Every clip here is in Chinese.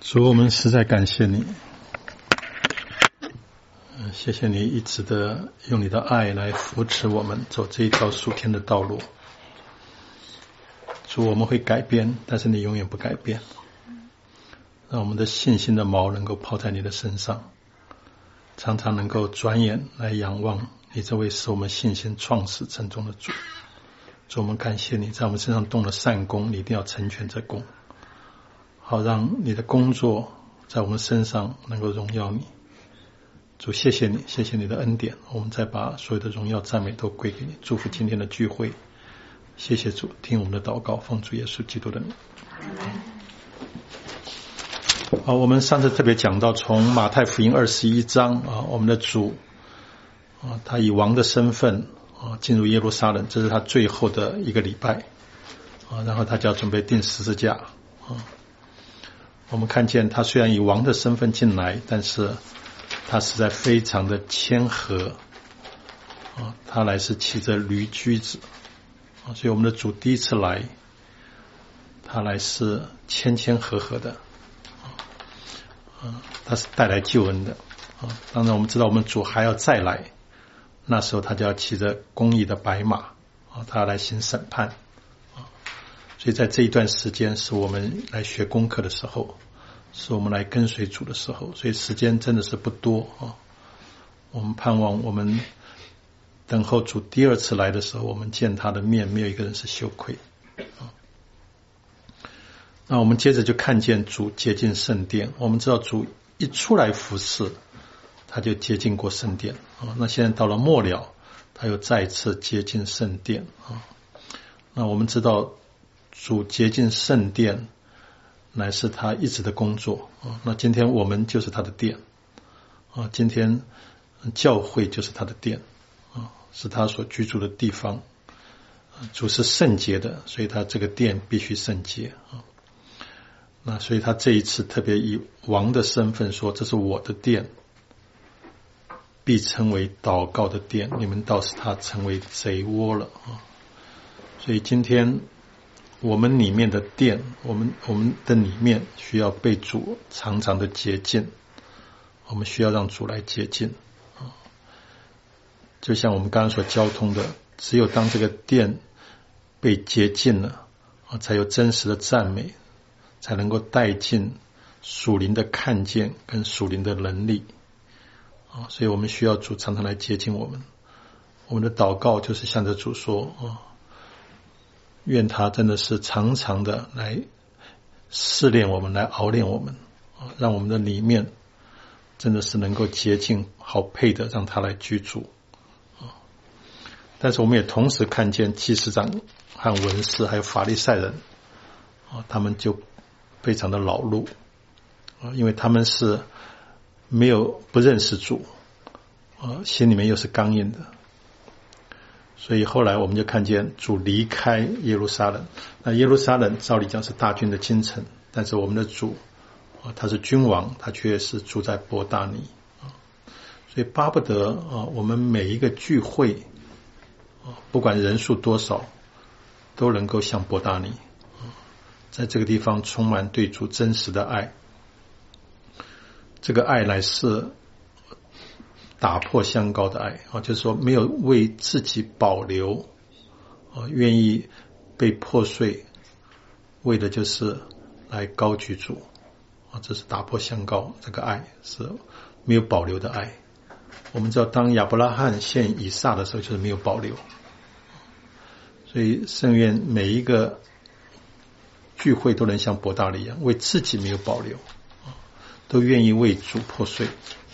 主，我们实在感谢你，谢谢你一直的用你的爱来扶持我们走这一条属天的道路。主，我们会改变，但是你永远不改变，让我们的信心的锚能够抛在你的身上，常常能够转眼来仰望你这位使我们信心创始成终的主。主，我们感谢你在我们身上动了善功，你一定要成全这功，好让你的工作在我们身上能够荣耀你。主，谢谢你，谢谢你的恩典，我们再把所有的荣耀赞美都归给你。祝福今天的聚会，谢谢主，听我们的祷告，奉主耶稣基督的名。好，我们上次特别讲到从马太福音21章我们的主他以王的身份进入耶路撒冷，这是他最后的一个礼拜然后他就要准备钉十字架我们看见他虽然以王的身份进来，但是他实在非常的谦和他来是骑着驴驹子所以我们的主第一次来，他来是谦谦和和的他是带来救恩的当然我们知道我们主还要再来，那时候他就要骑着公义的白马他要来行审判所以在这一段时间是我们来学功课的时候，是我们来跟随主的时候，所以时间真的是不多我们盼望我们等候主第二次来的时候，我们见他的面没有一个人是羞愧那我们接着就看见主接近圣殿。我们知道主一出来服侍，他就接近过圣殿那现在到了末了，他又再次接近圣殿那我们知道主接近圣殿乃是他一直的工作那今天我们就是他的殿今天教会就是他的殿是他所居住的地方主是圣洁的，所以他这个殿必须圣洁那所以他这一次特别以王的身份说，这是我的殿，必称为祷告的殿，你们倒使他成为贼窝了所以今天我们里面的殿，我们的里面需要被主常常的洁净，我们需要让主来洁净就像我们刚刚所交通的，只有当这个殿被洁净了才有真实的赞美，才能够带进属灵的看见跟属灵的能力所以我们需要主常常来接近我们。我们的祷告就是向着主说愿他真的是常常的来试炼我们，来熬炼我们让我们的里面真的是能够洁净，好配的让他来居住但是我们也同时看见祭司长和文士还有法利赛人他们就非常的恼怒因为他们是不认识主心里面又是刚硬的，所以后来我们就看见主离开耶路撒冷。那耶路撒冷照理讲是大军的京城，但是我们的主他是君王，他却是住在伯大尼所以巴不得我们每一个聚会不管人数多少都能够像伯大尼在这个地方充满对主真实的爱，这个爱乃是打破相告的爱就是说没有为自己保留愿意被破碎，为的就是来高举主这是打破相告，这个爱是没有保留的爱。我们知道当亚伯拉罕献以撒的时候就是没有保留，所以圣愿每一个聚会都能像伯大尼一样，为自己没有保留，都愿意为主破碎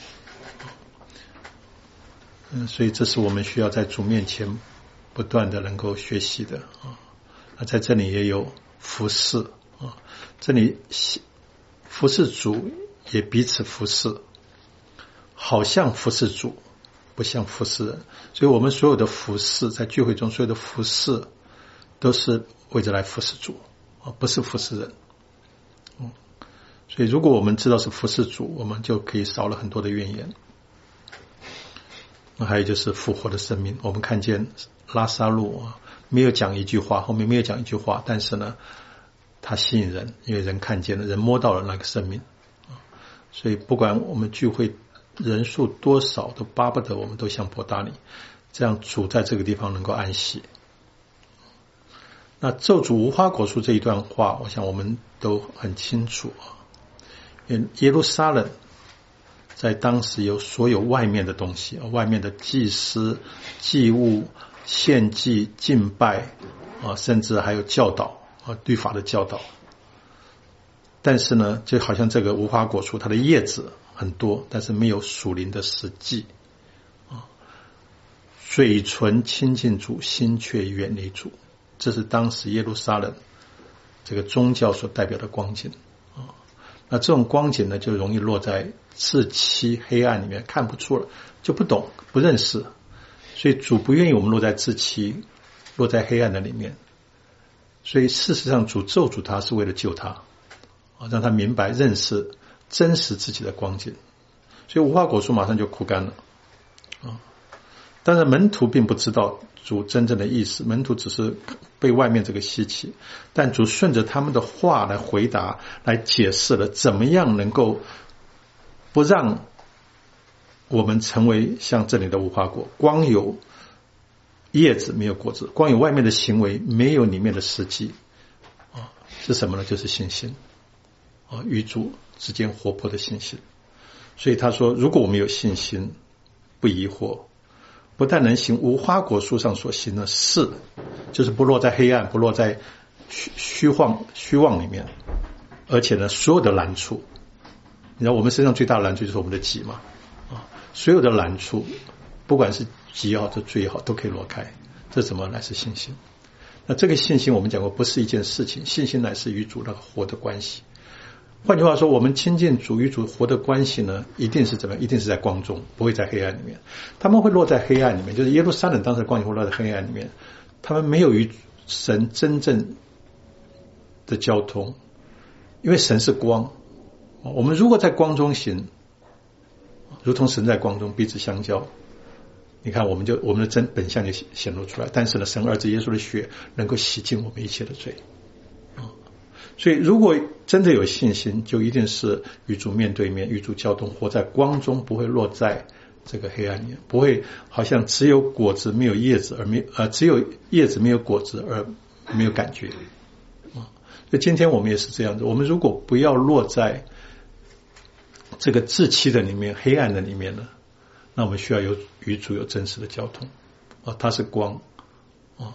所以这是我们需要在主面前不断的能够学习的那在这里也有服侍这里服侍主也彼此服侍，好像服侍主不像服侍人，所以我们所有的服侍在聚会中所有的服侍都是为着来服侍主不是服侍人所以如果我们知道是服侍主，我们就可以少了很多的怨言。还有就是复活的生命，我们看见拉撒路没有讲一句话，后面没有讲一句话，但是呢他吸引人，因为人看见了，人摸到了那个生命所以不管我们聚会人数多少，都巴不得我们都像伯大尼，这样主在这个地方能够安息。那咒诅无花果树这一段话，我想我们都很清楚啊。耶路撒冷在当时有所有外面的东西，外面的祭司、祭物、献祭、敬拜啊，甚至还有教导啊，律法的教导。但是呢，就好像这个无花果树，它的叶子很多，但是没有属灵的实际啊。嘴唇亲近主，心却远离主，这是当时耶路撒冷这个宗教所代表的光景啊。那这种光景呢，就容易落在自欺黑暗里面，看不出了，就不懂不认识，所以主不愿意我们落在自欺，落在黑暗的里面。所以事实上主咒诅他是为了救他，让他明白认识真实自己的光景。所以无花果树马上就枯干了啊。但是门徒并不知道主真正的意思，门徒只是被外面这个稀奇，但主顺着他们的话来回答，来解释了怎么样能够不让我们成为像这里的无花果，光有叶子没有果子，光有外面的行为没有里面的实际啊，是什么呢？就是信心啊，与主之间活泼的信心。所以他说，如果我们有信心，不疑惑，不但能行无花果树上所行的事，就是不落在黑暗，不落在虚妄里面，而且呢，所有的难处，你知道我们身上最大的难处就是我们的己嘛啊，所有的难处，不管是己也好，这罪也好，都可以挪开。这怎么来是信心？那这个信心我们讲过，不是一件事情，信心乃是与主那个活的关系。换句话说，我们亲近主与主活的关系呢，一定是怎么样？一定是在光中，不会在黑暗里面。他们会落在黑暗里面，就是耶路撒冷当时的光景会落在黑暗里面。他们没有与神真正的交通，因为神是光。我们如果在光中行，如同神在光中，彼此相交，你看我们的真本相就显露出来。但是呢，神儿子耶稣的血能够洗净我们一切的罪。所以如果真的有信心，就一定是与主面对面，与主交通，活在光中，不会落在这个黑暗里面，不会好像只有果子没有叶子，只有叶子没有果子而没有感觉啊。所以今天我们也是这样子，我们如果不要落在这个自欺的里面，黑暗的里面呢，那我们需要与主有真实的交通啊，它是光啊，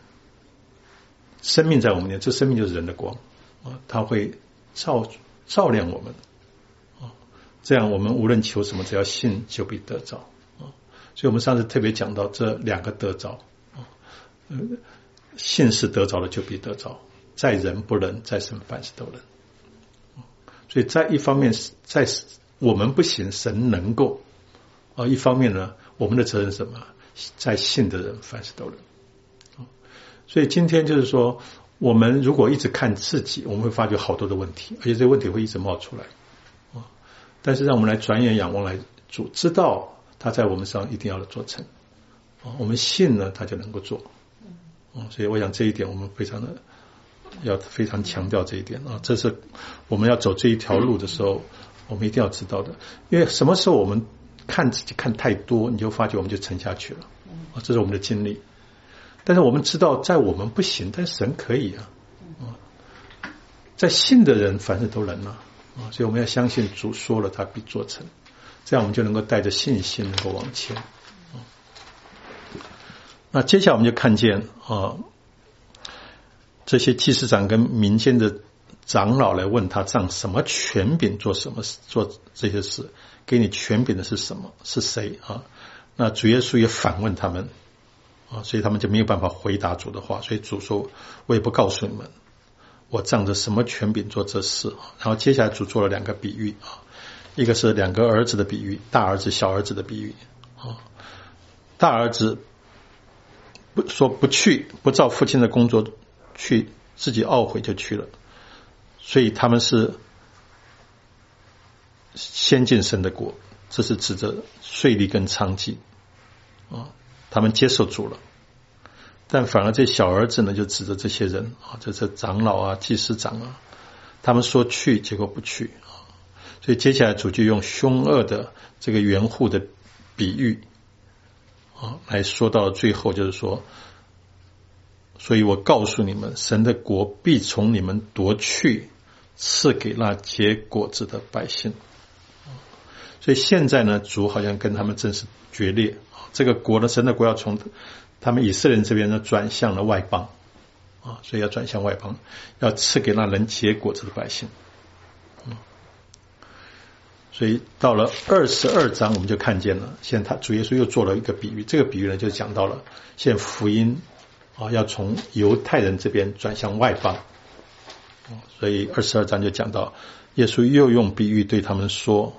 生命在我们里面，这生命就是人的光啊，它会照亮我们啊，这样我们无论求什么，只要信就必得着啊。所以我们上次特别讲到这两个得着啊，信是得着的就必得着，在人不能，在神凡事都能。所以在一方面，在我们不行，神能够啊；一方面呢，我们的责任是什么？在信的人凡事都能。所以今天就是说，我们如果一直看自己，我们会发觉好多的问题，而且这些问题会一直冒出来啊。但是让我们来转眼仰望来主，知道他在我们身上一定要做成啊，我们信呢，他就能够做啊。所以我想这一点我们要非常强调这一点啊，这是我们要走这一条路的时候，我们一定要知道的。因为什么时候我们看自己看太多，你就发觉我们就沉下去了啊，这是我们的经历。但是我们知道，在我们不行，但神可以啊，在信的人凡事都能啊，所以我们要相信主说了，他必做成，这样我们就能够带着信心能够往前。那接下来我们就看见啊，这些祭司长跟民间的长老来问他，仗什么权柄做这些事？给你权柄的是什么？是谁啊？那主耶稣也反问他们啊，所以他们就没有办法回答主的话。所以主说：“我也不告诉你们，我仗着什么权柄做这事。”然后接下来主做了两个比喻啊，一个是两个儿子的比喻，大儿子、小儿子的比喻啊。大儿子不去，不照父亲的工作去，自己懊悔就去了，所以他们是先进神的国，这是指着税吏跟娼妓啊，他们接受主了。但反而这小儿子呢，就指着这些人啊，这是长老啊、祭司长啊，他们说去，结果不去啊。 所以接下来主就用凶恶的这个园户的比喻来说到最后，就是说，所以我告诉你们，神的国必从你们夺去，赐给那结果子的百姓。所以现在呢，主好像跟他们正式决裂，这个国呢，神的国要从他们以色列人这边呢转向了外邦所以要转向外邦，要赐给那能结果子的百姓。所以到了22章，我们就看见了，现在主耶稣又做了一个比喻，这个比喻呢就讲到了，现在福音要从犹太人这边转向外邦。所以22章就讲到，耶稣又用比喻对他们说，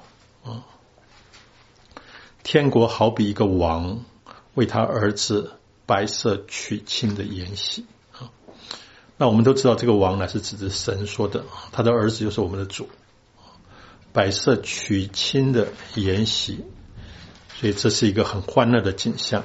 天国好比一个王为他儿子摆设娶亲的筵席。那我们都知道这个王呢是指着神说的，他的儿子就是我们的主，摆设娶亲的筵席，所以这是一个很欢乐的景象。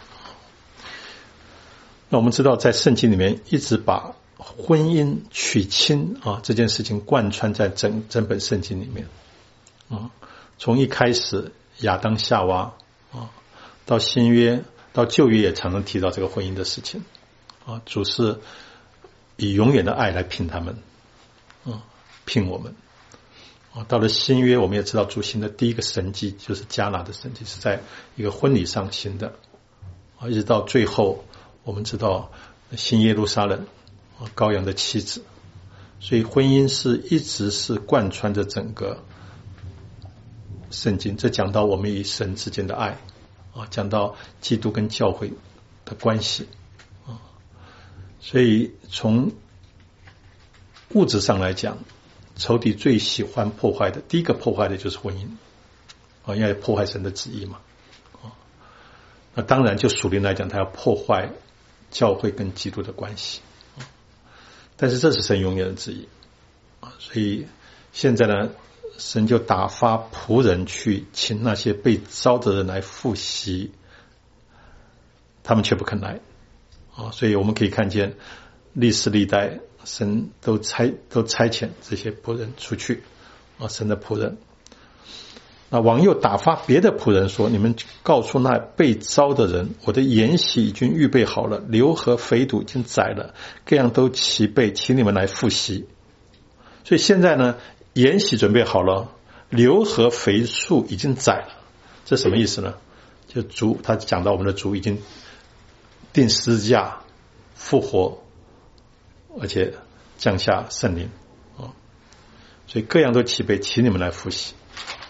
那我们知道在圣经里面一直把婚姻娶亲这件事情贯穿在整本圣经里面从一开始亚当夏娃到新约到旧约也常常提到这个婚姻的事情主是以永远的爱来聘他们聘我们到了新约，我们也知道主行的第一个神迹就是迦拿的神迹，是在一个婚礼上行的一直到最后我们知道新耶路撒冷羔羊的妻子。所以婚姻一直是贯穿着整个圣经，这讲到我们与神之间的爱讲到基督跟教会的关系所以从物质上来讲，仇敌最喜欢破坏的，第一个破坏的就是婚姻因为破坏神的旨意嘛那当然就属灵来讲，他要破坏教会跟基督的关系但是这是神永远的旨意所以现在呢，神就打发仆人去请那些被招的人来复习，他们却不肯来所以我们可以看见历史历代神都差遣这些仆人出去神的仆人。那王又打发别的仆人说，你们告诉那被招的人，我的筵席已经预备好了，牛和肥犊已经宰了，各样都齐备，请你们来复习。所以现在呢，筵席准备好了，牛和肥畜已经宰了，这什么意思呢？就主他讲到我们的主已经定十字架复活，而且降下圣灵所以各样都齐备，请你们来复习。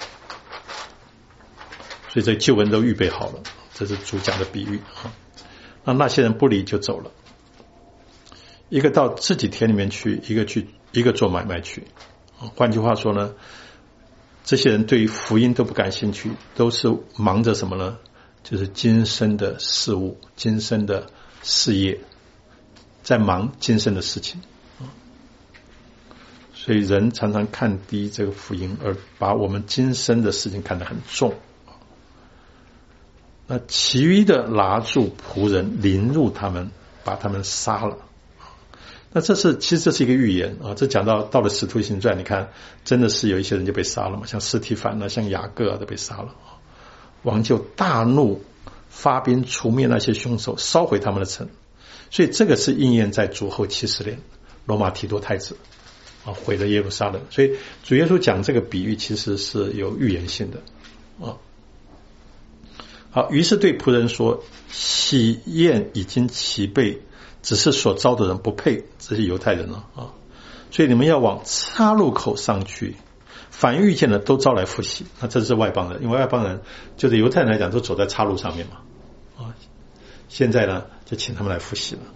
所以这旧文都预备好了，这是主讲的比喻那些人不理就走了，一个到自己田里面去，一个做买卖去换句话说呢，这些人对于福音都不感兴趣，都是忙着什么呢？就是今生的事物，今生的事业，在忙今生的事情所以人常常看低这个福音，而把我们今生的事情看得很重那其余的拿住仆人，凌辱他们，把他们杀了。那其实这是一个预言这讲到了使徒行传，你看真的是有一些人就被杀了嘛，像司提反像雅各都被杀了王就大怒，发兵除灭那些凶手，烧毁他们的城。所以这个是应验在主后70年，罗马提多太子毁了耶路撒冷。所以主耶稣讲这个比喻其实是有预言性的好，于是对仆人说，喜宴已经齐备，只是所招的人不配，这是犹太人所以你们要往岔路口上去，凡遇见的都招来复习。那这是外邦人，因为外邦人就是犹太人来讲都走在岔路上面嘛现在呢就请他们来复习了。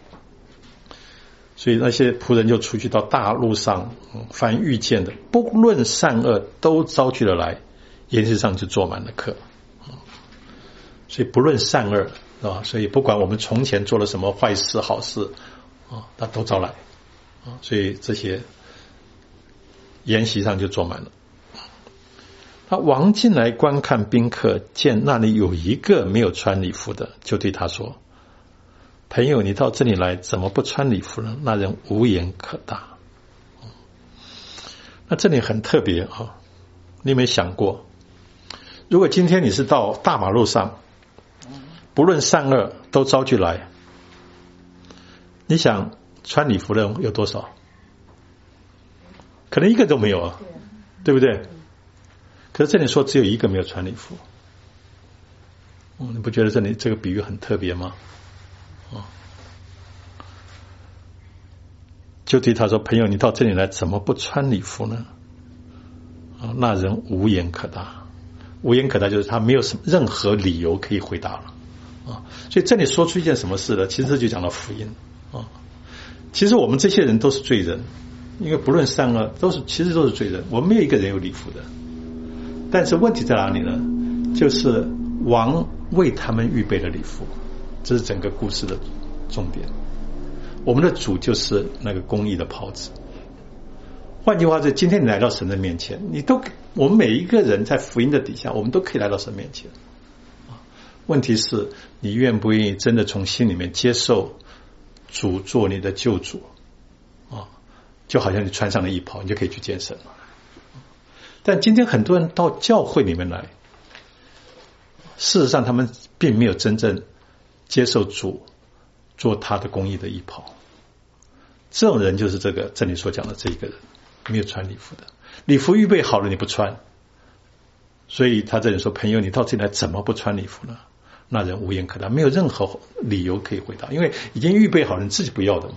所以那些仆人就出去到大路上，凡遇见的不论善恶都招聚了来，宴席上就坐满了客所以不论善恶是吧？所以不管我们从前做了什么坏事好事他都招来所以这些筵席上就坐满了。他王进来观看宾客，见那里有一个没有穿礼服的，就对他说，朋友，你到这里来怎么不穿礼服呢？那人无言可答那这里很特别你有没有想过，如果今天你是到大马路上，不论善恶都招聚来，你想穿礼服的人有多少？可能一个都没有啊，对不对？可是这里说只有一个没有穿礼服，你不觉得这个比喻很特别吗？就对他说：“朋友，你到这里来，怎么不穿礼服呢？”那人无言可答，无言可答就是他没有任何理由可以回答了所以这里说出一件什么事呢？其实这就讲到福音其实我们这些人都是罪人，因为不论善恶其实都是罪人，我们没有一个人有礼服的。但是问题在哪里呢？就是王为他们预备了礼服，这是整个故事的重点。我们的主就是那个公义的袍子。换句话说，今天你来到神的面前，我们每一个人在福音的底下，我们都可以来到神面前。问题是你愿不愿意真的从心里面接受主做你的救主就好像你穿上了衣袍，你就可以去见神了。但今天很多人到教会里面来，事实上他们并没有真正接受主做他的公义的衣袍。这种人就是这里所讲的这一个人，没有穿礼服的，礼服预备好了你不穿，所以他这里说：“朋友，你到这里来怎么不穿礼服呢？”那人无言可答，没有任何理由可以回答，因为已经预备好了，你自己不要的嘛。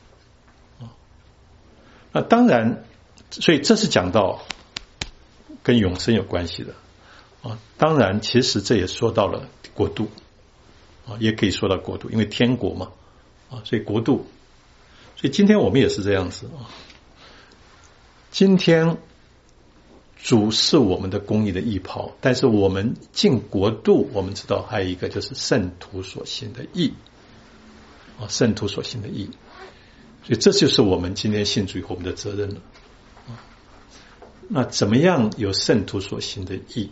那当然，所以这是讲到跟永生有关系的当然，其实这也说到了国度也可以说到国度，因为天国嘛所以国度。所以今天我们也是这样子今天主是我们的公义的义袍，但是我们进国度，我们知道还有一个就是圣徒所行的义圣徒所行的义。所以这就是我们今天信主以后我们的责任了那怎么样有圣徒所行的义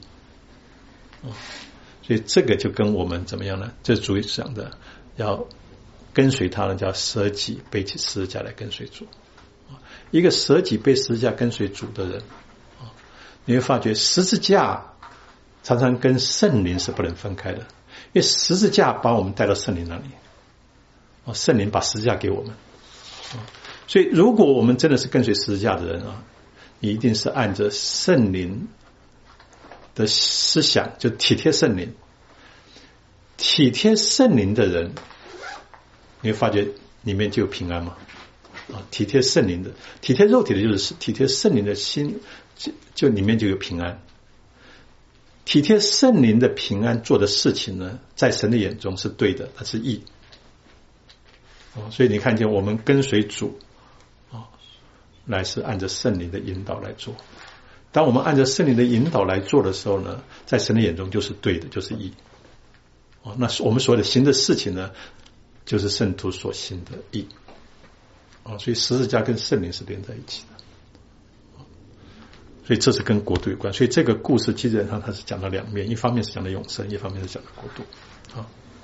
所以这个就跟我们怎么样呢？这主讲的要跟随他呢，叫舍己背起十字架来跟随主一个舍己背十字架跟随主的人你会发觉十字架常常跟圣灵是不能分开的，因为十字架把我们带到圣灵那里圣灵把十字架给我们所以如果我们真的是跟随十字架的人你一定是按着圣灵的思想，就体贴圣灵。体贴圣灵的人，你会发觉里面就有平安嘛体贴圣灵的，体贴肉体的就是体贴圣灵的心，就里面就有平安。体贴圣灵的平安做的事情呢，在神的眼中是对的，它是义所以你看见我们跟随主乃是按着圣灵的引导来做。当我们按照圣灵的引导来做的时候呢，在神的眼中就是对的，就是义那我们所有的行的事情呢，就是圣徒所行的义所以十字架跟圣灵是连在一起的所以这是跟国度有关。所以这个故事基本上它是讲到两面，一方面是讲的永生，一方面是讲的国度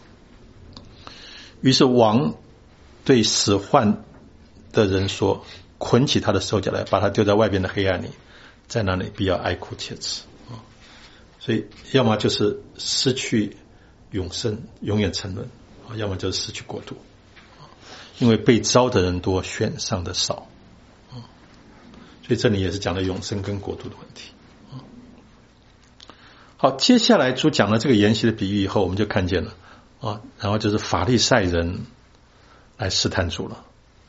于是王对使唤的人说：“捆起他的手脚来，把他丢在外边的黑暗里，在那里必要哀哭切齿所以要么就是失去永生，永远沉沦要么就是失去国度因为被招的人多，选上的少所以这里也是讲了永生跟国度的问题好，接下来主讲了这个筵席的比喻以后，我们就看见了然后就是法利赛人来试探主了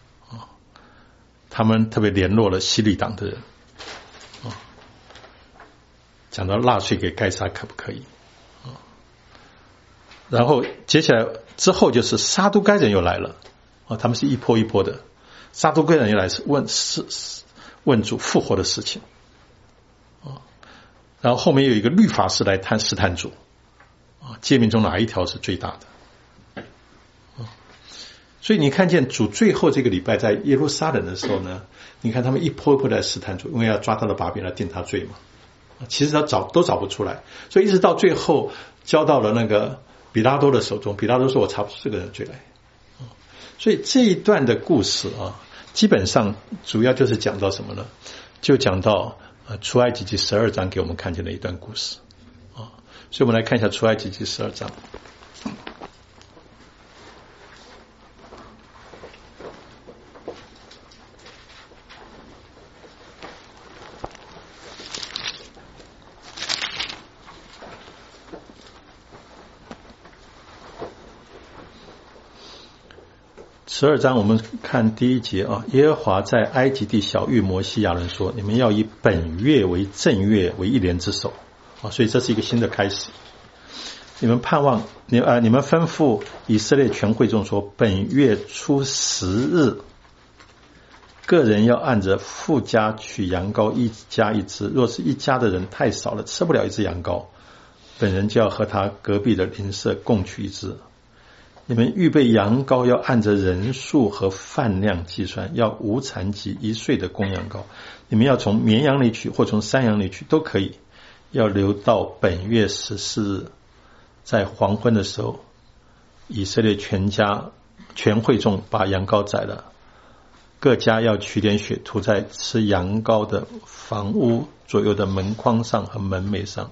他们特别联络了希律党的人讲到纳税给该撒可不可以然后接下来之后就是撒都该人又来了他们是一波一波的。撒都该人又来问主复活的事情然后后面有一个律法师来试探主诫命中哪一条是最大的所以你看见主最后这个礼拜在耶路撒冷的时候呢，你看他们一波一波来试探主，因为要抓他的把柄来定他罪嘛其实他都找不出来，所以一直到最后交到了那个比拉多的手中，比拉多说我查不出这个人罪来所以这一段的故事基本上主要就是讲到什么呢？就讲到出埃及记12章给我们看见的一段故事所以我们来看一下出埃及记12章。12章我们看第1节耶和华在埃及地晓吩摩西亚伦说，你们要以本月为正月，为1年之首所以这是一个新的开始。你们盼望你们吩咐以色列全会众说，本月初10日，个人要按着父家取羊羔1家1只，若是一家的人太少了，吃不了1只羊羔，本人就要和他隔壁的邻舍共取1只。你们预备羊羔要按着人数和饭量计算，要无残疾1岁的公羊羔，你们要从绵羊里取或从山羊里取都可以，要留到本月14日，在黄昏的时候，以色列全会众把羊羔宰了，各家要取点血涂在吃羊羔的房屋左右的门框上和门楣上。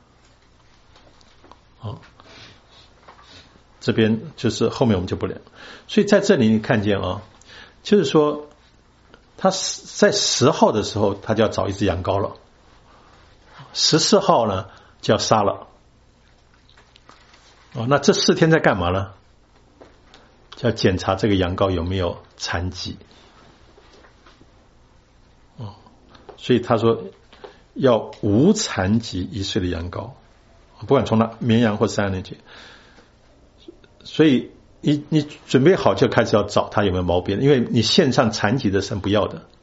这边就是后面我们就不聊。所以在这里你看见就是说他在10号的时候他就要找1只羊羔了，14号呢就要杀了那这4天在干嘛呢？就要检查这个羊羔有没有残疾所以他说要无残疾1岁的羊羔，不管从绵羊或山羊里去。所以你准备好就开始要找他有没有毛病，因为你献上残疾的神不要的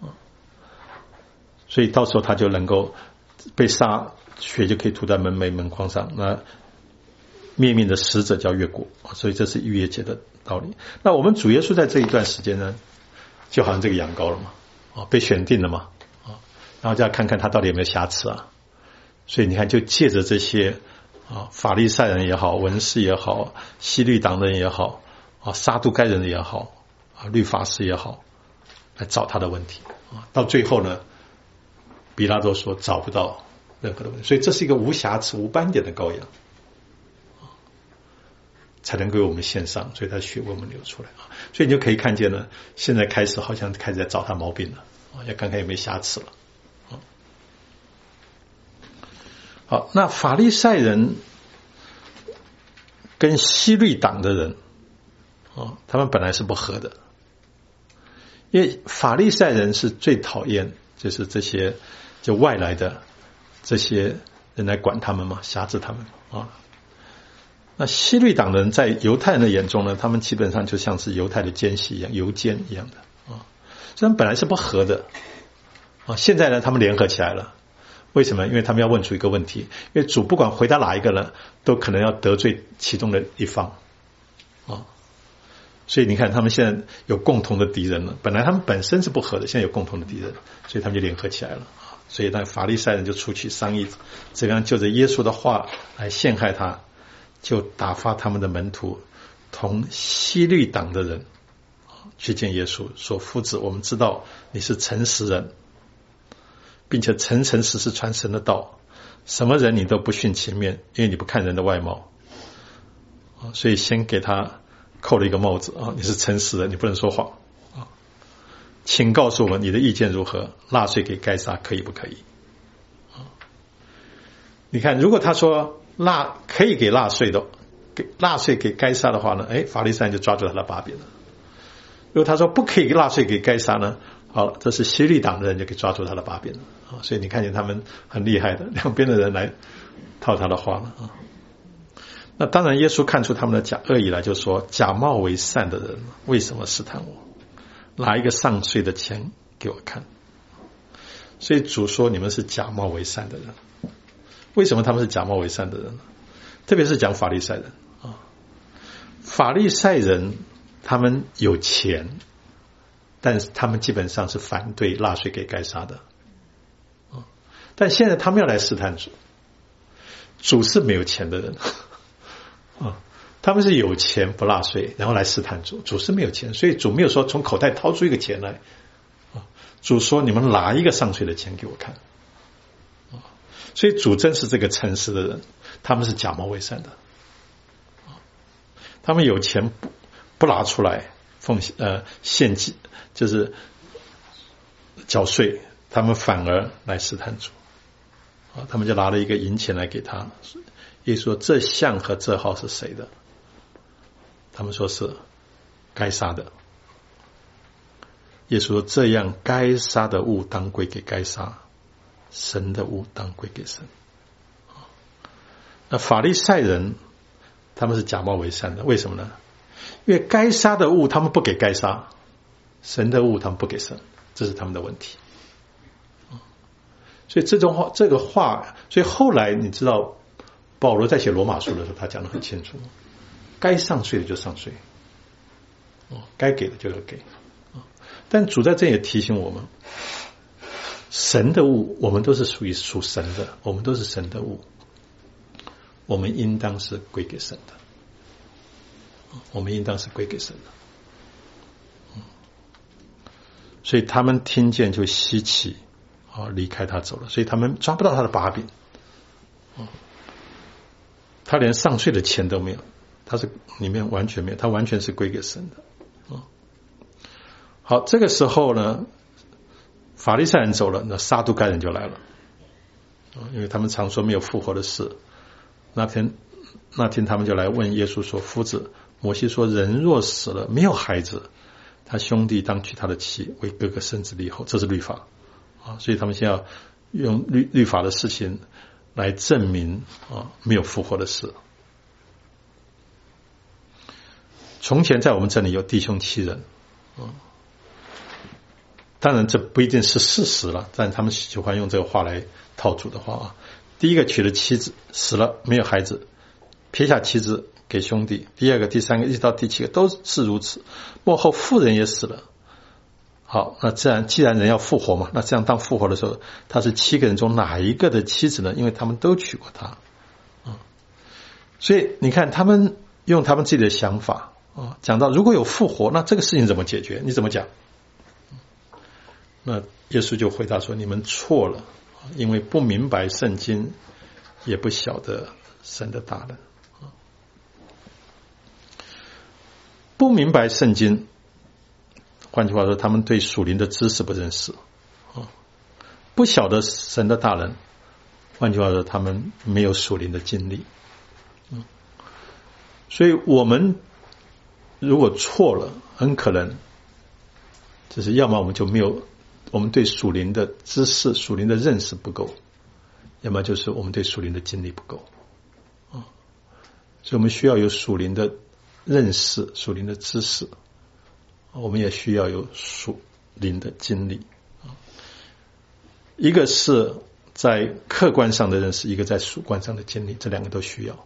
所以到时候他就能够被杀，血就可以涂在门楣门框上，那灭命的使者就要越过所以这是逾越节的道理。那我们主耶稣在这一段时间呢，就好像这个羊羔了嘛被选定了嘛然后就要看看他到底有没有瑕疵所以你看就借着这些法利赛人也好，文士也好，希律党人也好撒都该人也好律法师也好，来找他的问题到最后呢，比拉多说找不到任何的问题，所以这是一个无瑕疵无斑点的羔羊才能给我们献上，所以他血为我们流出来所以你就可以看见呢，现在开始好像开始在找他毛病了要看看有没有瑕疵了好，那法利赛人跟希律党的人他们本来是不合的，因为法利赛人是最讨厌就是这些就外来的这些人来管他们嘛，辖制他们那希律党的人在犹太人的眼中呢，他们基本上就像是犹太的奸细一样，犹奸一样的所以他们本来是不合的现在呢他们联合起来了。为什么？因为他们要问出一个问题，因为主不管回答哪一个呢，都可能要得罪其中的一方所以你看他们现在有共同的敌人了，本来他们本身是不合的，现在有共同的敌人，所以他们就联合起来了所以那法利赛人就出去商议怎样就着耶稣的话来陷害他，就打发他们的门徒同希律党的人去见耶稣，说夫子，我们知道你是诚实人，并且诚实是传神的道，什么人你都不徇情面，因为你不看人的外貌所以先给他扣了一个帽子你是诚实的，你不能说谎请告诉我们你的意见如何，纳税给该撒可以不可以你看如果他说可以给纳税的，纳税给该撒的话呢，法利赛人就抓住他的把柄了。如果他说不可以纳税给该撒呢，好了，这是希律党的人就给抓住他的把柄了所以你看见他们很厉害的，两边的人来套他的话了那当然耶稣看出他们的假恶意来，就说假冒为善的人为什么试探我，拿一个上税的钱给我看。所以主说你们是假冒为善的人。为什么他们是假冒为善的人呢？特别是讲法利赛人法利赛人他们有钱，但是他们基本上是反对纳税给该撒的但现在他们要来试探主，主是没有钱的人他们是有钱不纳税，然后来试探主，主是没有钱，所以主没有说从口袋掏出一个钱来主说你们拿一个上税的钱给我看所以主真是这个诚实的人，他们是假冒伪善的，他们有钱不拿出来献祭，就是缴税，他们反而来试探主，他们就拿了一个银钱来给他。耶稣说这像和这号是谁的？他们说是该杀的。耶稣说这样该杀的物当归给该杀，神的物当归给神。那法利赛人他们是假冒伪善的，为什么呢？因为该杀的物他们不给该杀，神的物他们不给神，这是他们的问题。所以这个话，所以后来你知道保罗在写罗马书的时候他讲得很清楚，该上税的就上税，该给的就要给。但主在这也提醒我们，神的物我们都是属神的，我们都是神的物，我们应当是归给神的，我们应当是归给神的。所以他们听见就稀奇，离开他走了，所以他们抓不到他的把柄。他连上税的钱都没有，他是里面完全没有，他完全是归给神的。好，这个时候呢，法利赛人走了，那撒都该人就来了，因为他们常说没有复活的事。那天他们就来问耶稣说：夫子，摩西说人若死了没有孩子，他兄弟当娶他的妻为哥哥生子立后，这是律法所以他们先要用律法的事情来证明没有复活的事。从前在我们这里有弟兄7人，当然这不一定是事实了，但他们喜欢用这个话来套主的话第一个娶了妻子死了没有孩子，撇下妻子给兄弟，第二个第三个一直到第7个都是如此，末后妇人也死了。好，那既然人要复活嘛，那这样当复活的时候，他是7个人中哪一个的妻子呢？因为他们都娶过他所以你看他们用他们自己的想法讲到如果有复活，那这个事情怎么解决？你怎么讲？那耶稣就回答说：你们错了，因为不明白圣经，也不晓得神的大能。不明白圣经，换句话说，他们对属灵的知识不认识不晓得神的大能，换句话说，他们没有属灵的经历所以我们如果错了，很可能就是要么我们就没有，我们对属灵的知识、属灵的认识不够，要么就是我们对属灵的经历不够所以我们需要有属灵的认识、属灵的知识，我们也需要有属灵的经历一个是在客观上的认识，一个在主观上的经历，这两个都需要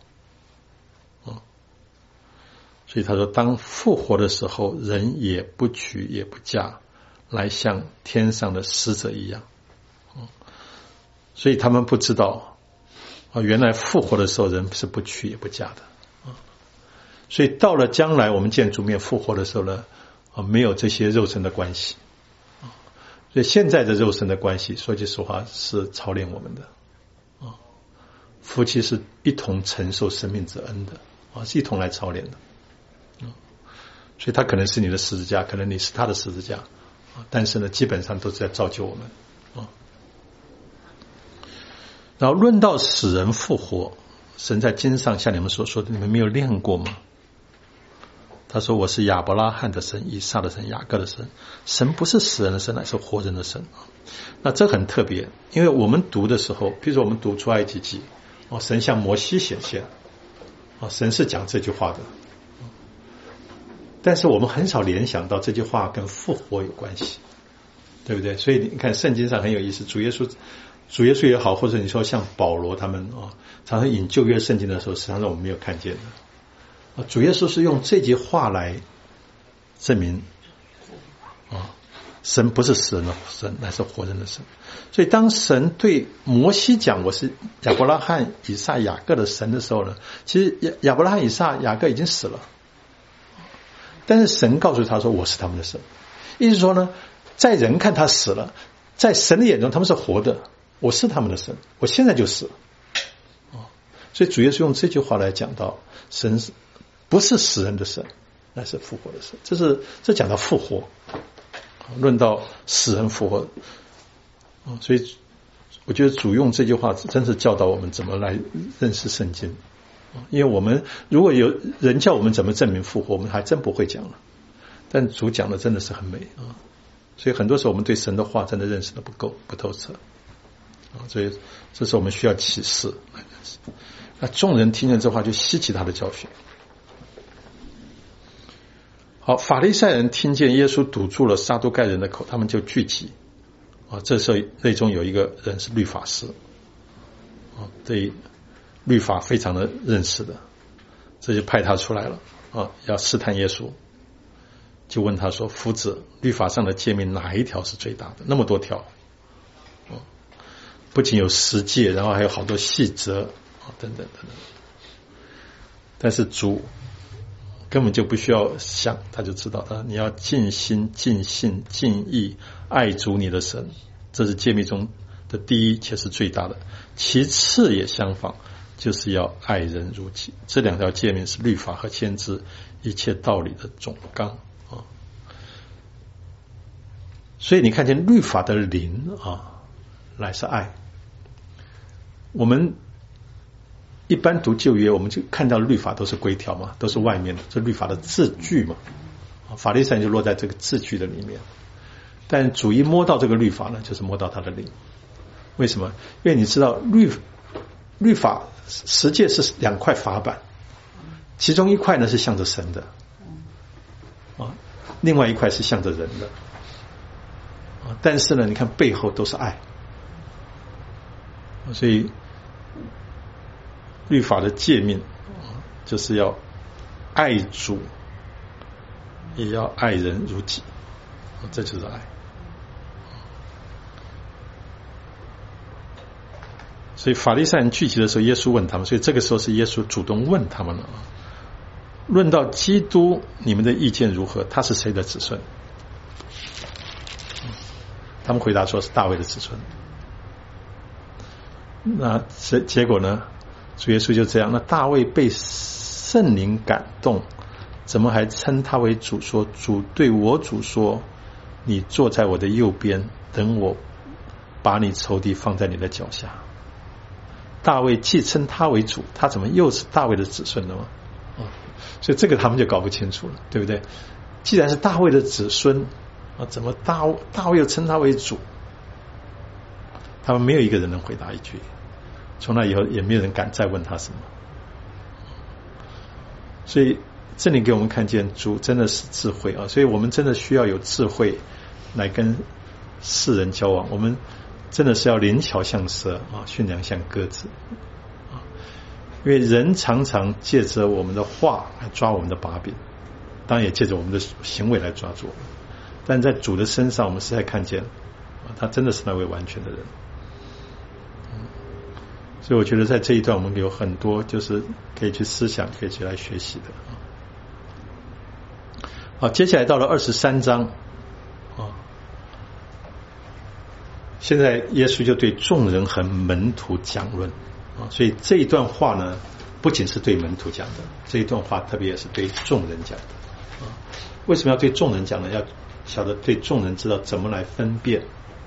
所以他说当复活的时候，人也不娶也不嫁，来像天上的使者一样所以他们不知道原来复活的时候人是不娶也不嫁的所以到了将来我们见主面复活的时候呢没有这些肉身的关系所以现在的肉身的关系说句实话是操练我们的夫妻是一同承受生命之恩的是一同来操练的所以他可能是你的十字架，可能你是他的十字架但是呢基本上都是在造就我们然后论到死人复活，神在经上像你们所说的，你们没有练过吗？他说我是亚伯拉罕的神，以撒的神，雅各的神。神不是死人的神，乃是活人的神那这很特别，因为我们读的时候，比如说我们读出埃及记神向摩西显现神是讲这句话的但是我们很少联想到这句话跟复活有关系，对不对？所以你看圣经上很有意思，主耶稣也好，或者你说像保罗他们常常引旧约圣经的时候，实际上让我们没有看见的主耶稣是用这句话来证明神不是死人的神，乃是活人的神。所以当神对摩西讲我是亚伯拉罕、以撒、雅各的神的时候呢，其实亚伯拉罕、以撒、雅各已经死了，但是神告诉他说我是他们的神，意思说呢，在人看他死了，在神的眼中他们是活的， 我是他们的神，我现在就是所以主耶稣用这句话来讲到神不是死人的神，乃是复活的神。这讲到复活，论到死人复活所以我觉得主用这句话真是教导我们怎么来认识圣经。因为我们如果有人叫我们怎么证明复活，我们还真不会讲了，但主讲的真的是很美所以很多时候我们对神的话真的认识的不够，不透彻所以这是我们需要启示来认识。那众人听见这话就吸取他的教训。好，法利赛人听见耶稣堵住了撒都该人的口，他们就聚集这时候内中有一个人是律法师对律法非常的认识的，这就派他出来了要试探耶稣，就问他说：夫子，律法上的诫命哪一条是最大的？那么多条不仅有10诫，然后还有好多细则等等等等。但是主根本就不需要想，他就知道你要尽心尽性尽意爱主你的神，这是诫命中的第一且是最大的，其次也相仿，就是要爱人如己。这2条诫命是律法和先知一切道理的总纲所以你看见律法的灵乃是爱。我们一般读旧约，我们就看到律法都是规条嘛，都是外面的，这律法的字句嘛法利赛人就落在这个字句的里面。但主一摸到这个律法呢，就是摸到他的灵。为什么？因为你知道律法10诫是2块法板，其中一块呢是向着神的另外一块是向着人的但是呢你看背后都是爱所以律法的诫命就是要爱主也要爱人如己这就是爱。所以法利赛人聚集的时候，耶稣问他们，所以这个时候是耶稣主动问他们了论到基督，你们的意见如何？他是谁的子孙？他们回答说是大卫的子孙。那结果呢？主耶稣就这样，那大卫被圣灵感动，怎么还称他为主，说主对我主说，你坐在我的右边，等我把你仇敌放在你的脚下。大卫既称他为主，他怎么又是大卫的子孙了吗？所以这个他们就搞不清楚了，对不对？既然是大卫的子孙怎么大卫又称他为主？他们没有一个人能回答一句，从那以后也没有人敢再问他什么。所以这里给我们看见主真的是智慧所以我们真的需要有智慧来跟世人交往。我们真的是要灵巧像蛇驯良像鸽子因为人常常借着我们的话来抓我们的把柄，当然也借着我们的行为来抓住我们，但在主的身上我们实在看见他真的是那位完全的人所以我觉得在这一段我们有很多就是可以去思想，可以去来学习的好，接下来到了23章现在耶稣就对众人和门徒讲论所以这一段话呢不仅是对门徒讲的，这一段话特别也是对众人讲的为什么要对众人讲呢？要晓得对众人知道怎么来分辨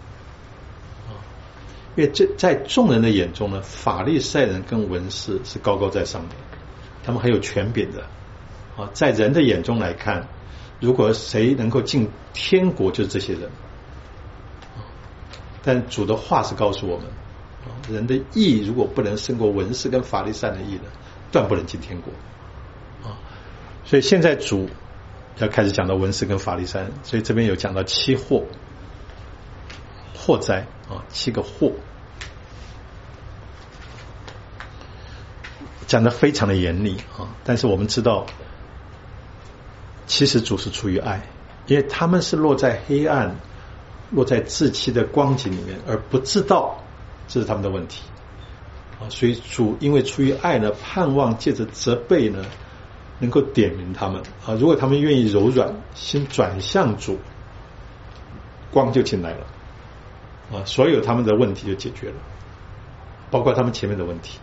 因为在众人的眼中呢，法利赛人跟文士是高高在上的，他们很有权柄的在人的眼中来看，如果谁能够进天国就是这些人但主的话是告诉我们人的义如果不能胜过文士跟法利赛人的义呢，断不能进天国所以现在主要开始讲到文士跟法利赛人，所以这边有讲到7祸灾7个祸，讲得非常的严厉但是我们知道其实主是出于爱，因为他们是落在黑暗落在自欺的光景里面而不知道这是他们的问题所以主因为出于爱呢，盼望借着责备呢能够点明他们如果他们愿意柔软心转向主，光就进来了所有他们的问题就解决了，包括他们前面的问题。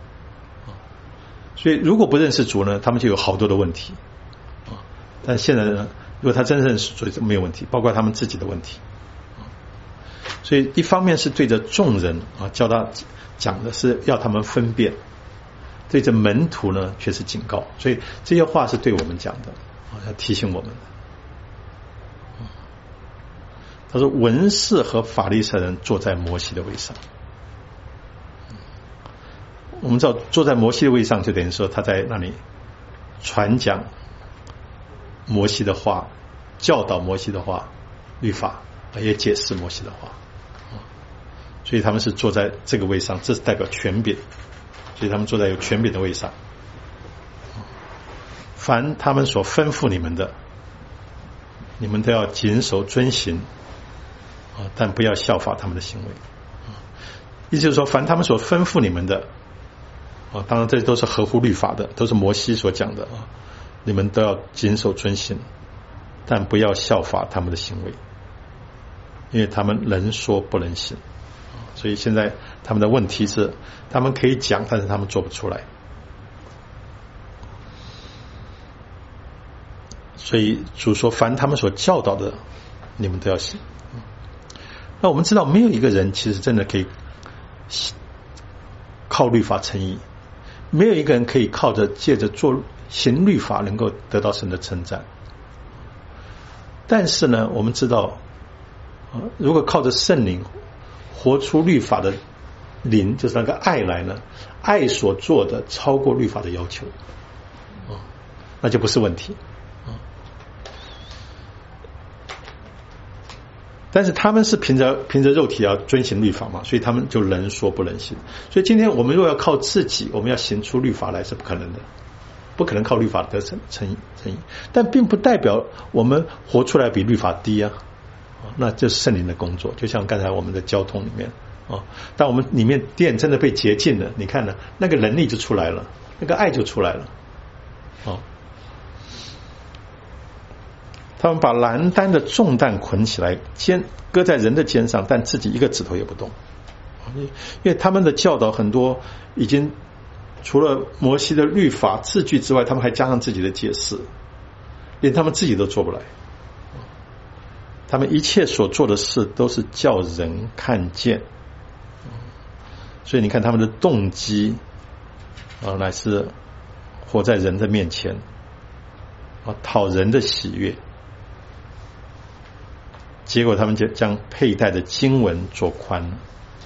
所以如果不认识主呢，他们就有好多的问题。但现在呢，如果他真认识主，就没有问题，包括他们自己的问题。所以一方面是对着众人教他讲的是要他们分辨，对着门徒呢却是警告。所以这些话是对我们讲的，要提醒我们的。他说文士和法利赛人坐在摩西的位上。我们知道坐在摩西的位上，就等于说他在那里传讲摩西的话，教导摩西的话，律法，也解释摩西的话。所以他们是坐在这个位上，这是代表权柄，所以他们坐在有权柄的位上。凡他们所吩咐你们的，你们都要谨守遵行，但不要效法他们的行为。意思就是说，凡他们所吩咐你们的，当然这都是合乎律法的，都是摩西所讲的，你们都要谨守遵行，但不要效法他们的行为，因为他们能说不能行。所以现在他们的问题是，他们可以讲，但是他们做不出来。所以主说，凡他们所教导的，你们都要行。那我们知道，没有一个人其实真的可以靠律法称义，没有一个人可以靠着借着做行律法能够得到神的称赞。但是呢，我们知道，如果靠着圣灵活出律法的灵，就是那个爱来呢，爱所做的超过律法的要求，那就不是问题。但是他们是凭着肉体要遵行律法嘛，所以他们就能说不能行。所以今天我们若要靠自己，我们要行出律法来是不可能的，不可能靠律法得称义。但并不代表我们活出来比律法低啊，那就是圣灵的工作。就像刚才我们的交通里面当我们里面电真的被洁净了，你看呢，那个能力就出来了，那个爱就出来了。他们把难担的重担捆起来，搁在人的肩上，但自己一个指头也不动。因为他们的教导很多已经除了摩西的律法字句之外，他们还加上自己的解释，连他们自己都做不来。他们一切所做的事都是叫人看见，所以你看他们的动机乃是活在人的面前，讨人的喜悦。结果他们就将佩戴的经文做宽了。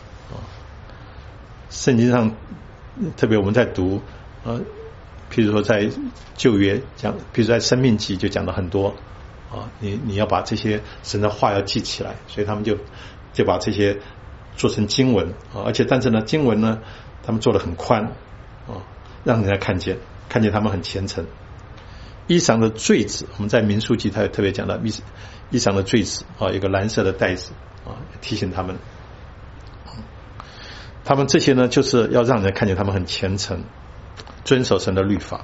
圣经上特别我们在读譬如说在旧约讲，譬如在申命记就讲了很多你要把这些神的话要记起来，所以他们就把这些做成经文而且但是呢，经文呢他们做得很宽让人家看见他们很虔诚。衣裳的坠子，我们在民数记他也特别讲到衣裳的坠子有个蓝色的带子提醒他们。他们这些呢，就是要让人看见他们很虔诚，遵守神的律法，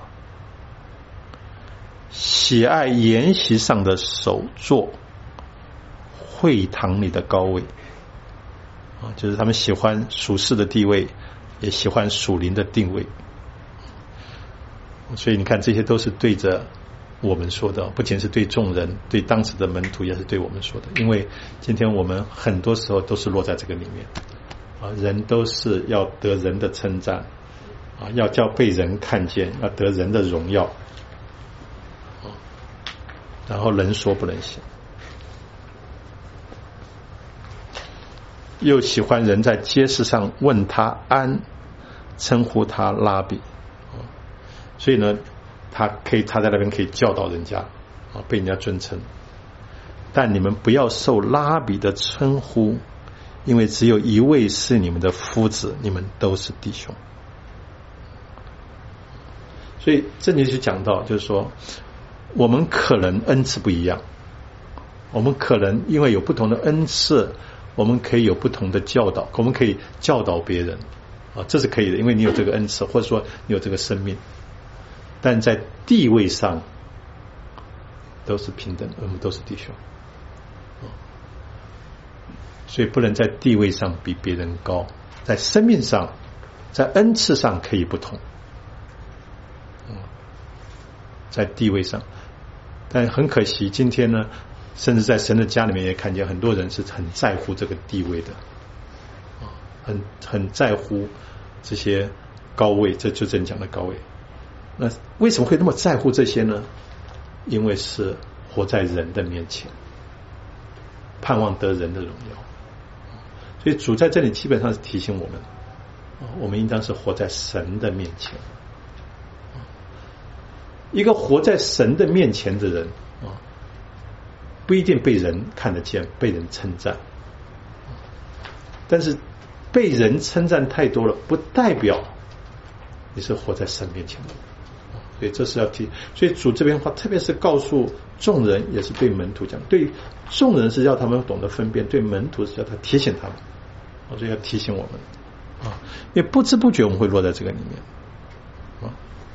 喜爱筵席上的首座，会堂里的高位就是他们喜欢属世的地位，也喜欢属灵的定位。所以你看，这些都是对着我们说的，不仅是对众人，对当时的门徒也是对我们说的。因为今天我们很多时候都是落在这个里面人都是要得人的称赞要叫被人看见，要得人的荣耀然后能说不能行，又喜欢人在街市上问他安，称呼他拉比所以呢他在那边可以教导人家被人家尊称。但你们不要受拉比的称呼，因为只有一位是你们的夫子，你们都是弟兄。所以这里就讲到，就是说我们可能恩赐不一样，我们可能因为有不同的恩赐，我们可以有不同的教导，我们可以教导别人这是可以的，因为你有这个恩赐，或者说你有这个生命。但在地位上都是平等，我们都是弟兄。 所以不能在地位上比别人高，在生命上，在恩赐上可以不同，在地位上。但很可惜今天呢，甚至在神的家里面也看见很多人是很在乎这个地位的，很在乎这些高位，这就正讲的高位。那为什么会那么在乎这些呢？因为是活在人的面前，盼望得人的荣耀。所以主在这里基本上是提醒我们，我们应当是活在神的面前。一个活在神的面前的人不一定被人看得见，被人称赞，但是被人称赞太多了，不代表你是活在神面前的。所以这是要提，所以主这边话特别是告诉众人，也是对门徒讲，对众人是要他们懂得分辨，对门徒是要他提醒他们，所以要提醒我们因为不知不觉我们会落在这个里面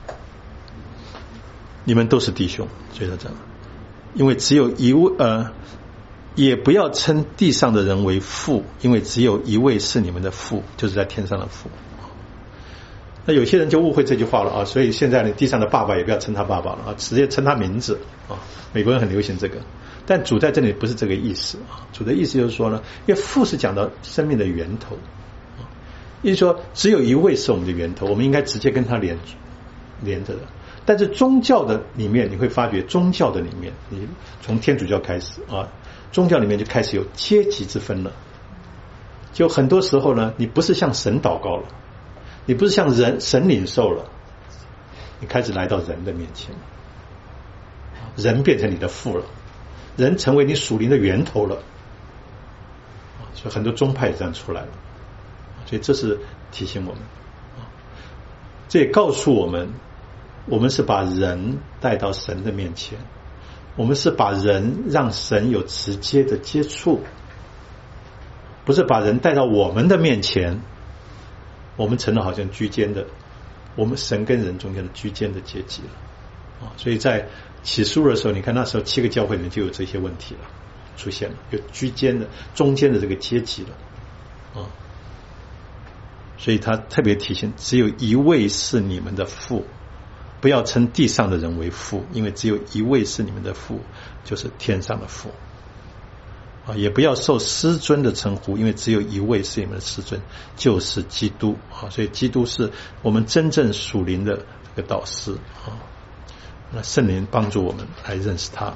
你们都是弟兄，所以他讲，因为只有一位也不要称地上的人为父，因为只有一位是你们的父，就是在天上的父。那有些人就误会这句话了所以现在呢，地上的爸爸也不要称他爸爸了直接称他名字美国人很流行这个，但主在这里不是这个意思主的意思就是说呢，因为父是讲到生命的源头意思说只有一位是我们的源头，我们应该直接跟他连着的。但是宗教的里面你会发觉，宗教的里面你从天主教开始宗教里面就开始有阶级之分了。就很多时候呢，你不是向神祷告了，你不是向神领受了，你开始来到人的面前，人变成你的父了，人成为你属灵的源头了。所以很多宗派也这样出来了。所以这是提醒我们这也告诉我们，我们是把人带到神的面前，我们是把人让神有直接的接触，不是把人带到我们的面前，我们成了好像居间的，我们神跟人中间的居间的阶级了所以在启示录的时候，你看那时候7个教会里面就有这些问题了，出现了有居间的中间的这个阶级了所以他特别提醒，只有一位是你们的父，不要称地上的人为父，因为只有一位是你们的父，就是天上的父也不要受师尊的称呼，因为只有一位是你们的师尊，就是基督所以基督是我们真正属灵的这个导师那圣灵帮助我们来认识他。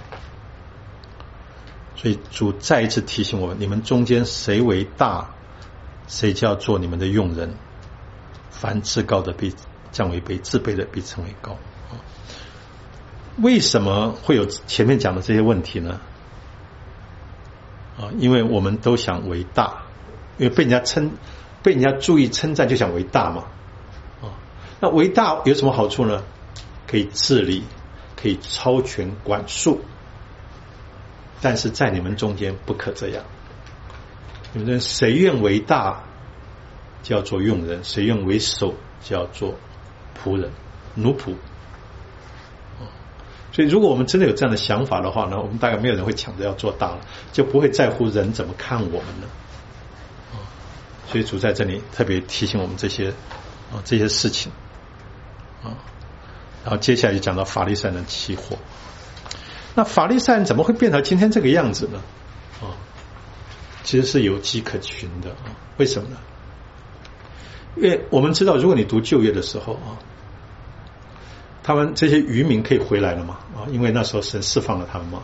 所以主再一次提醒我们，你们中间谁为大，谁就要做你们的用人，凡至高的必降为卑，自卑的必称为高为什么会有前面讲的这些问题呢因为我们都想为大，因为被人家注意称赞就想为大嘛那为大有什么好处呢？可以治理，可以超权管束，但是在你们中间不可这样。你们谁愿为大就要做用人，谁愿为首就要做仆人奴仆所以如果我们真的有这样的想法的话呢，我们大概没有人会抢着要做大了，就不会在乎人怎么看我们了所以主在这里特别提醒我们这些事情然后接下来就讲到法利赛人的起火。那法利赛人怎么会变成今天这个样子呢其实是有迹可循的为什么呢？因为我们知道，如果你读旧约的时候他们这些渔民可以回来了嘛因为那时候神释放了他们嘛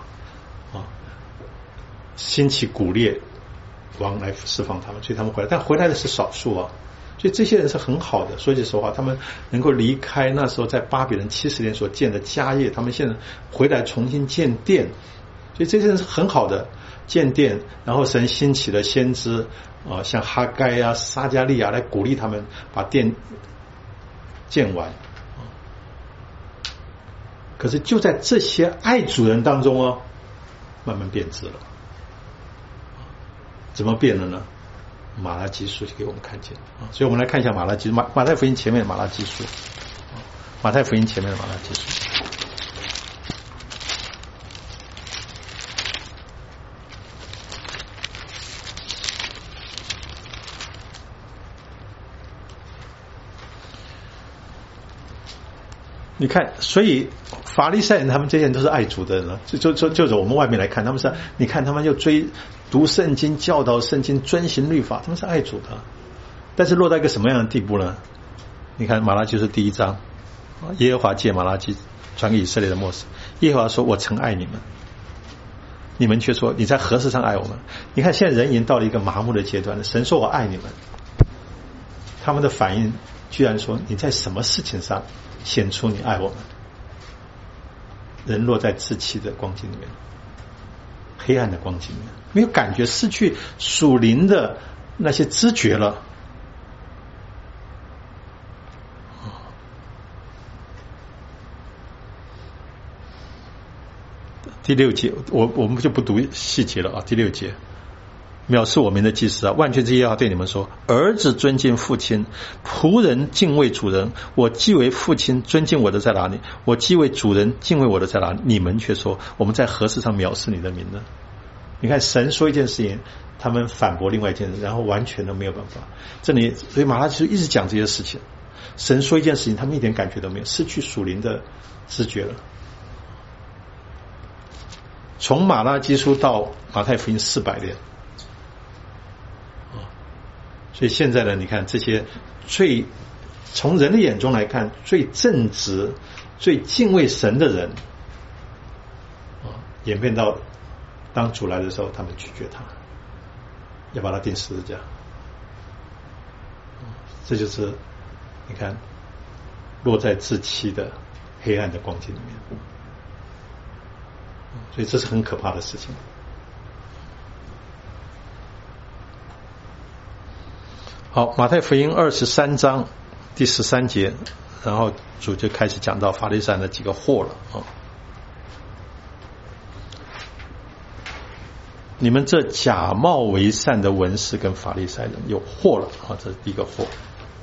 兴起古列王来释放他们，所以他们回来，但回来的是少数所以这些人是很好的，说句实话，他们能够离开那时候在巴比伦70年所建的家业，他们现在回来重新建殿，所以这些人是很好的建殿，然后神兴起了先知像哈该撒迦利亚来鼓励他们把殿建完可是就在这些爱主人当中慢慢变质了。怎么变了呢？马拉基书就给我们看见所以我们来看一下马太福音前面的马拉基书马太福音前面的马拉基书你看，所以法利赛人他们这些人都是爱主的人了。就我们外面来看，他们是，你看他们又读圣经、教导圣经、遵行律法，他们是爱主的。但是落到一个什么样的地步呢？你看马拉基是第1章，耶和华借马拉基传给以色列的末世，耶和华说：“我曾爱你们，你们却说你在何事上爱我们？”你看现在人已经到了一个麻木的阶段了。神说我爱你们，他们的反应居然说你在什么事情上显出你爱我们？人落在自欺的光景里面，黑暗的光景里面，没有感觉，失去属灵的那些知觉了。第6节，我们就不读细节了啊。第6节，藐视我们的祭司啊，万军之耶和华对你们说：儿子尊敬父亲，仆人敬畏主人。我既为父亲尊敬我的在哪里？我既为主人敬畏我的在哪里？你们却说我们在何事上藐视你的名呢？你看神说一件事情，他们反驳另外一件事，然后完全都没有办法。这里所以马拉基书一直讲这些事情，神说一件事情，他们一点感觉都没有，失去属灵的知觉了。从马拉基书到马太福音400年，所以现在呢，你看这些从人的眼中来看最正直、最敬畏神的人，演变到当主来的时候，他们拒绝他，要把他钉十字架。这就是你看落在自欺的黑暗的光景里面。所以这是很可怕的事情。好，马太福音23章第13节，然后主就开始讲到法利赛人的几个祸了啊。你们这假冒为善的文士跟法利赛人有祸了啊，这是第一个祸。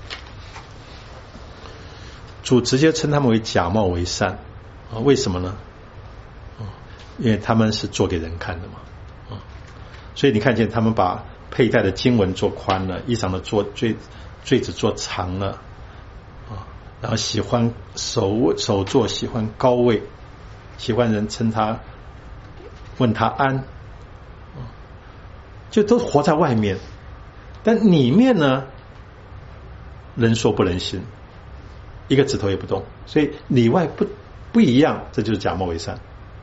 主直接称他们为假冒为善啊，为什么呢？因为他们是做给人看的嘛，所以你看见他们把佩戴的经文做宽了，衣裳的坠子做长了，然后喜欢手座，喜欢高位，喜欢人称他，问他安，就都活在外面，但里面呢，人说不人心，一个指头也不动，所以里外不一样，这就是假冒为善。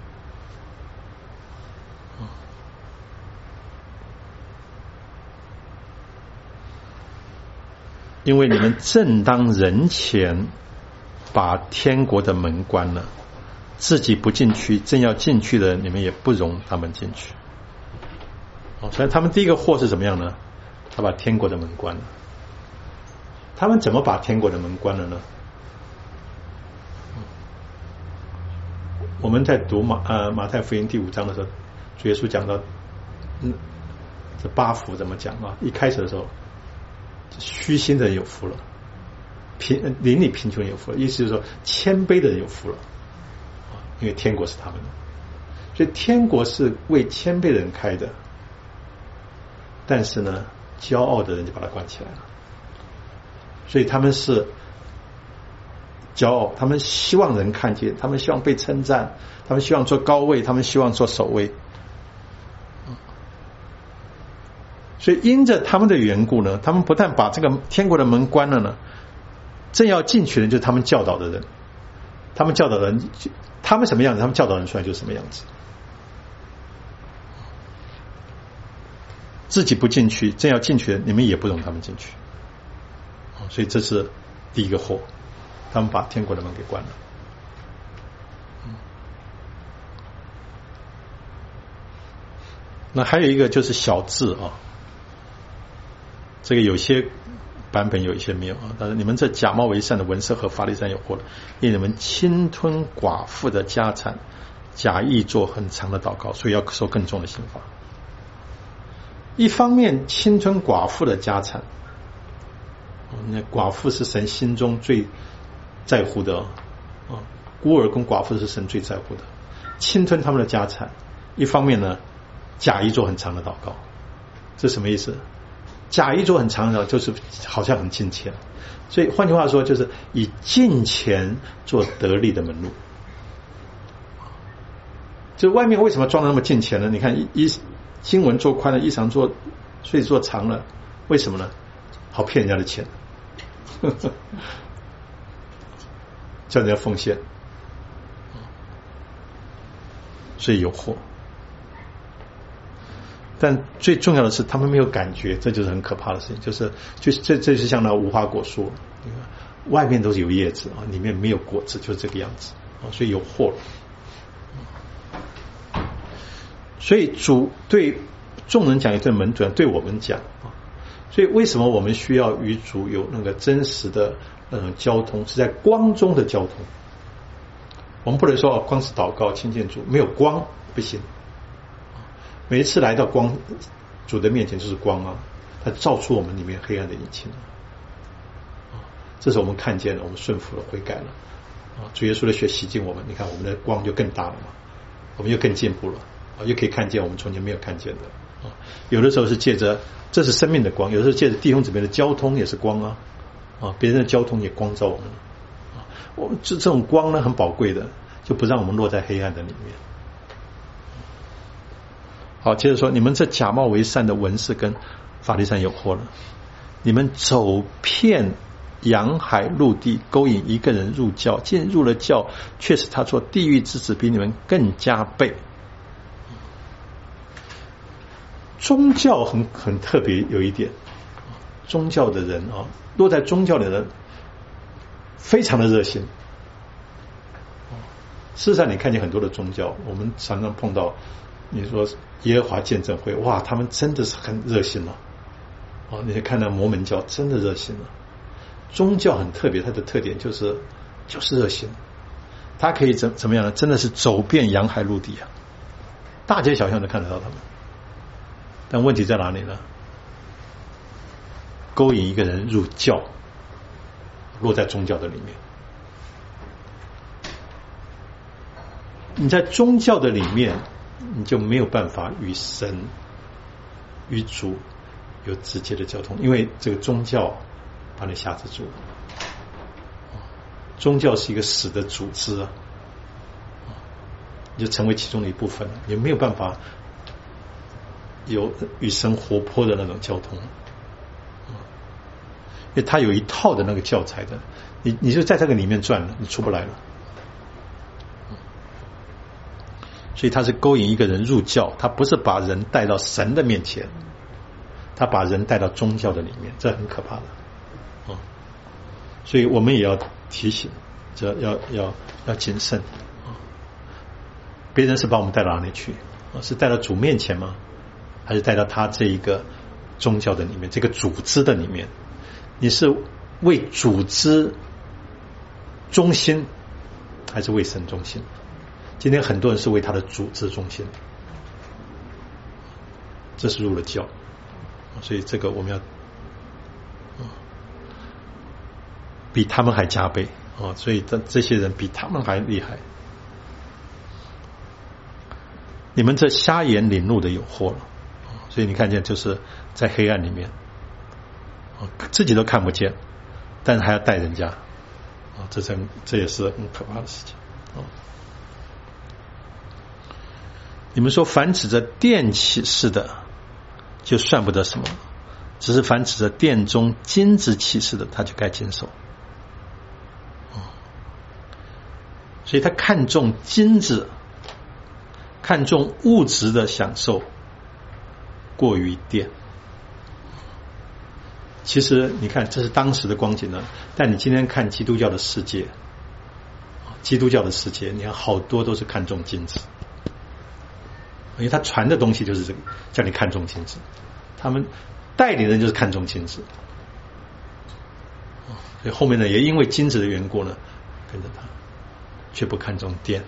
因为你们正当人前把天国的门关了，自己不进去，正要进去的人，你们也不容他们进去。所以他们第一个祸是怎么样呢？他把天国的门关了。他们怎么把天国的门关了呢？我们在读马太福音第5章的时候，主耶稣讲到这8福怎么讲啊？一开始的时候，虚心的人有福了，邻里贫穷人有福了，意思就是说谦卑的人有福了，因为天国是他们的。所以天国是为谦卑的人开的，但是呢，骄傲的人就把它关起来了。所以他们是骄傲，他们希望人看见，他们希望被称赞，他们希望做高位，他们希望做首位。所以因着他们的缘故呢，他们不但把这个天国的门关了呢，正要进去的人就是他们教导的人，他们教导人，他们什么样子，他们教导人出来就是什么样子。自己不进去，正要进去的，你们也不容他们进去。所以这是第一个祸，他们把天国的门给关了。那还有一个就是小字啊，这个有些版本有一些没有啊。但是你们这假冒为善的文士和法利赛有祸了，因为你们侵吞寡妇的家产，假意做很长的祷告，所以要受更重的刑罚。一方面侵吞寡妇的家产，那寡妇是神心中最在乎的啊，孤儿跟寡妇是神最在乎的，侵吞他们的家产。一方面呢，假意做很长的祷告，这什么意思？ 假衣着很长的，就是好像很金钱。所以换句话说，就是以金钱做得力的门路。就外面为什么装的那么金钱呢？你看经文做宽了，衣裳做所以做长了，为什么呢？好骗人家的钱，叫人家奉献，所以有祸。但最重要的是，他们没有感觉，这就是很可怕的事情。这就是像那无花果树，外面都是有叶子啊，里面没有果子，就是这个样子啊，所以有祸了。所以主对众人讲，也对门徒讲，对我们讲啊。所以为什么我们需要与主有那个真实的那种交通，是在光中的交通。我们不能说光是祷告亲近主，没有光不行。每一次来到光主的面前就是光啊，它照出我们里面黑暗的隐情。这是我们看见了，我们顺服了，悔改了啊！主耶稣的血洗净我们，你看我们的光就更大了嘛，我们又更进步了啊，又可以看见我们从前没有看见的啊。有的时候是借着这是生命的光，有的时候借着弟兄姊妹的交通也是光啊啊，别人的交通也光照我们啊。我们这种光呢很宝贵的，就不让我们落在黑暗的里面。好，接着说，你们这假冒为善的文士跟法利赛有祸了，你们走遍洋海陆地，勾引一个人入教，既然入了教，却使他做地狱之子，比你们更加倍。宗教很特别，有一点，宗教的人啊，落在宗教的人非常的热心。事实上，你看见很多的宗教，我们常常碰到，你说耶和华见证会，哇，他们真的是很热心了。哦，你看到摩门教真的热心了。宗教很特别，它的特点就是热心，它可以怎么样呢？真的是走遍洋海陆地啊，大街小巷都看得到他们。但问题在哪里呢？勾引一个人入教，落在宗教的里面。你在宗教的里面，你就没有办法与神、与主有直接的交通，因为这个宗教把你辖制住了。宗教是一个死的组织啊，你就成为其中的一部分了，也没有办法有与神活泼的那种交通，因为他有一套的那个教材的，你就在这个里面转了，你出不来了。所以他是勾引一个人入教，他不是把人带到神的面前，他把人带到宗教的里面，这很可怕的。所以我们也要提醒，这要谨慎。别人是把我们带到哪里去？是带到主面前吗？还是带到他这一个宗教的里面，这个组织的里面？你是为组织中心，还是为神中心？今天很多人是为他的组织中心，这是入了教，所以这个我们要比他们还加倍啊！所以这些人比他们还厉害。你们这瞎眼领路的有祸了，所以你看见就是在黑暗里面，自己都看不见，但是还要带人家啊！这也是很可怕的事情啊！你们说凡指着殿启示的，就算不得什么；只是凡指着殿中金子启示的，他就该谨守。所以他看重金子，看重物质的享受，过于殿。其实你看，这是当时的光景呢。但你今天看基督教的世界，你看好多都是看重金子。因为他传的东西就是这个，叫你看重金子，他们带领人就是看重金子，所以后面呢也因为金子的缘故呢跟着他，却不看重殿，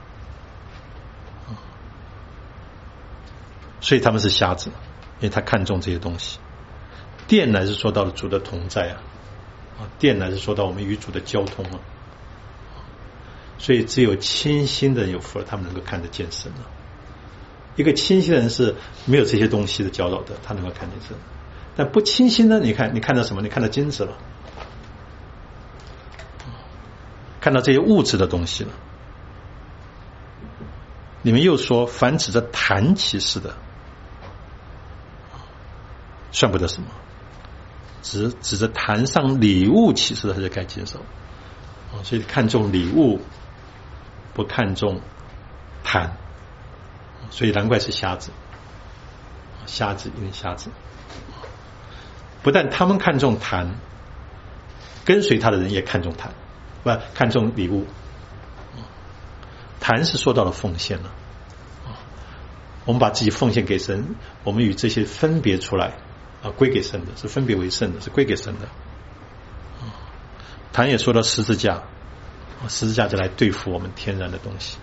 所以他们是瞎子，因为他看重这些东西。殿乃是说到了主的同在啊，殿乃是说到我们与主的交通啊，所以只有清心的人有福了，他们能够看得见神啊。一个清晰的人是没有这些东西的搅扰的，他能够看见神。 但不清心呢，你看到什么？你看到金子了，看到这些物质的东西了。你们又说，凡指着坛启示的，算不得什么；指着坛上礼物启示的，他就该接受。所以看重礼物，不看重坛，所以难怪是瞎子。瞎子因为瞎子，不但他们看重坛，跟随他的人也看重坛，不看重礼物。坛是说到了奉献了，我们把自己奉献给神，我们与这些分别出来归给神的，是分别为圣的，是归给神的。坛也说到十字架，十字架就来对付我们天然的东西。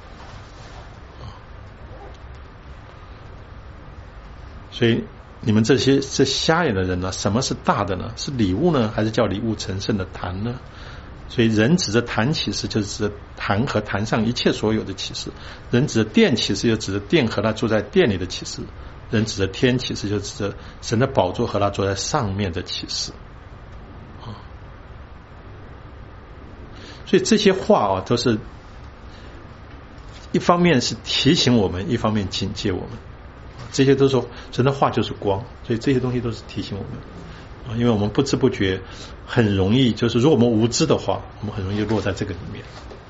所以你们这瞎眼的人呢，什么是大的呢？是礼物呢，还是叫礼物成圣的坛呢？所以人指着坛启示，就是指着坛和坛上一切所有的启示；人指着殿启示，就指着殿和他住在殿里的启示；人指着天启示，就指着神的宝座和他坐在上面的启示。所以这些话都是一方面是提醒我们，一方面警戒我们。这些都是神的话就是光，所以这些东西都是提醒我们。因为我们不知不觉很容易，就是如果我们无知的话，我们很容易落在这个里面。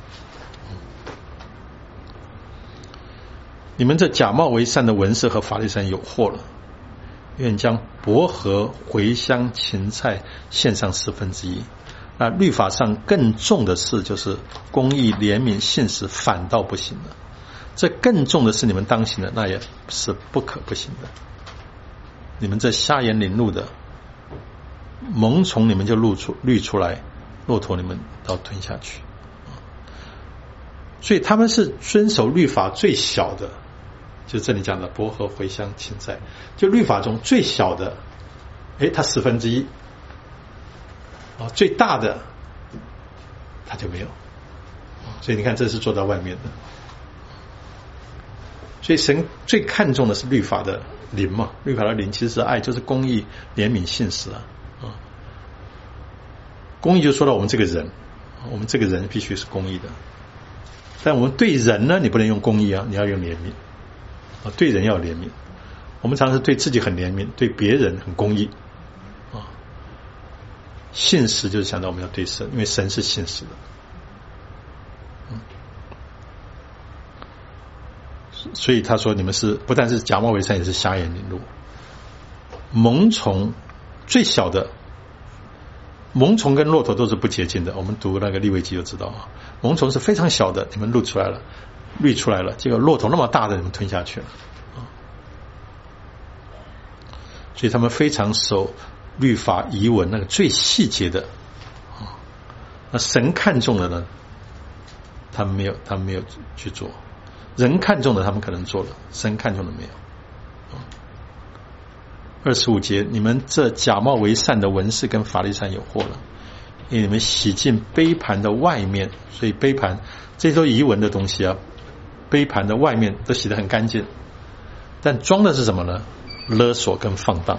你们这假冒为善的文士和法利赛人有祸了，愿将薄荷、茴香、芹菜献上1/4。那律法上更重的事，就是公义、怜悯、信实，反倒不行了。这更重的是你们当行的，那也是不可不行的。你们这瞎眼领路的，萌虫你们就滤出来，骆驼你们都吞下去。所以他们是遵守律法最小的，就是这里讲的薄荷、茴香、芹菜，就律法中最小的，它1/4，最大的他就没有。所以你看，这是做到外面的。所以神最看重的是律法的灵嘛，律法的灵其实是爱，就是公义、怜悯、信实啊。公义就说到我们这个人，我们这个人必须是公义的，但我们对人呢，你不能用公义啊，你要用怜悯对人要怜悯。我们常常是对自己很怜悯，对别人很公义信实就是想到我们要对神，因为神是信实的。所以他说你们是不但是假冒为善，也是瞎眼领路。萌虫最小的，萌虫跟骆驼都是不洁净的，我们读那个利未记就知道啊。萌虫是非常小的，你们滤出来了，结果骆驼那么大的你们吞下去了所以他们非常守律法遗文那个最细节的那神看重的呢，他们没有去做。人看重的他们可能做了，神看重的没有。25节，你们这假冒为善的文士跟法利赛有祸了，因为你们洗净杯盘的外面，所以杯盘这些都遗文的东西啊，杯盘的外面都洗得很干净，但装的是什么呢？勒索跟放荡。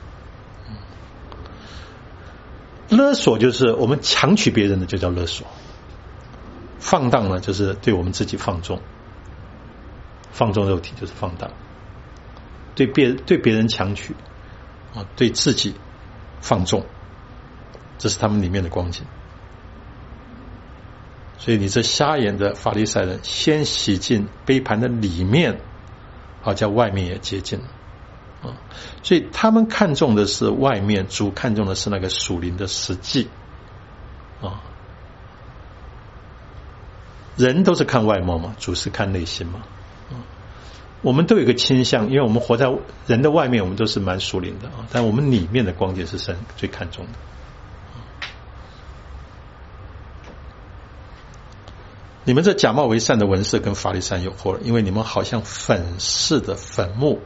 勒索就是我们强取别人的就叫勒索，放荡呢就是对我们自己放纵肉体就是放荡，对别人强取对自己放纵，这是他们里面的光景。所以你这瞎眼的法利赛人，先洗净杯盘的里面，叫外面也洁净了所以他们看重的是外面，主看重的是那个属灵的实际人都是看外貌嘛，主是看内心嘛我们都有一个倾向，因为我们活在人的外面，我们都是蛮属灵的但我们里面的光景是神最看重的你们这假冒为善的文士跟法利赛有祸了，因为你们好像粉饰的粉末，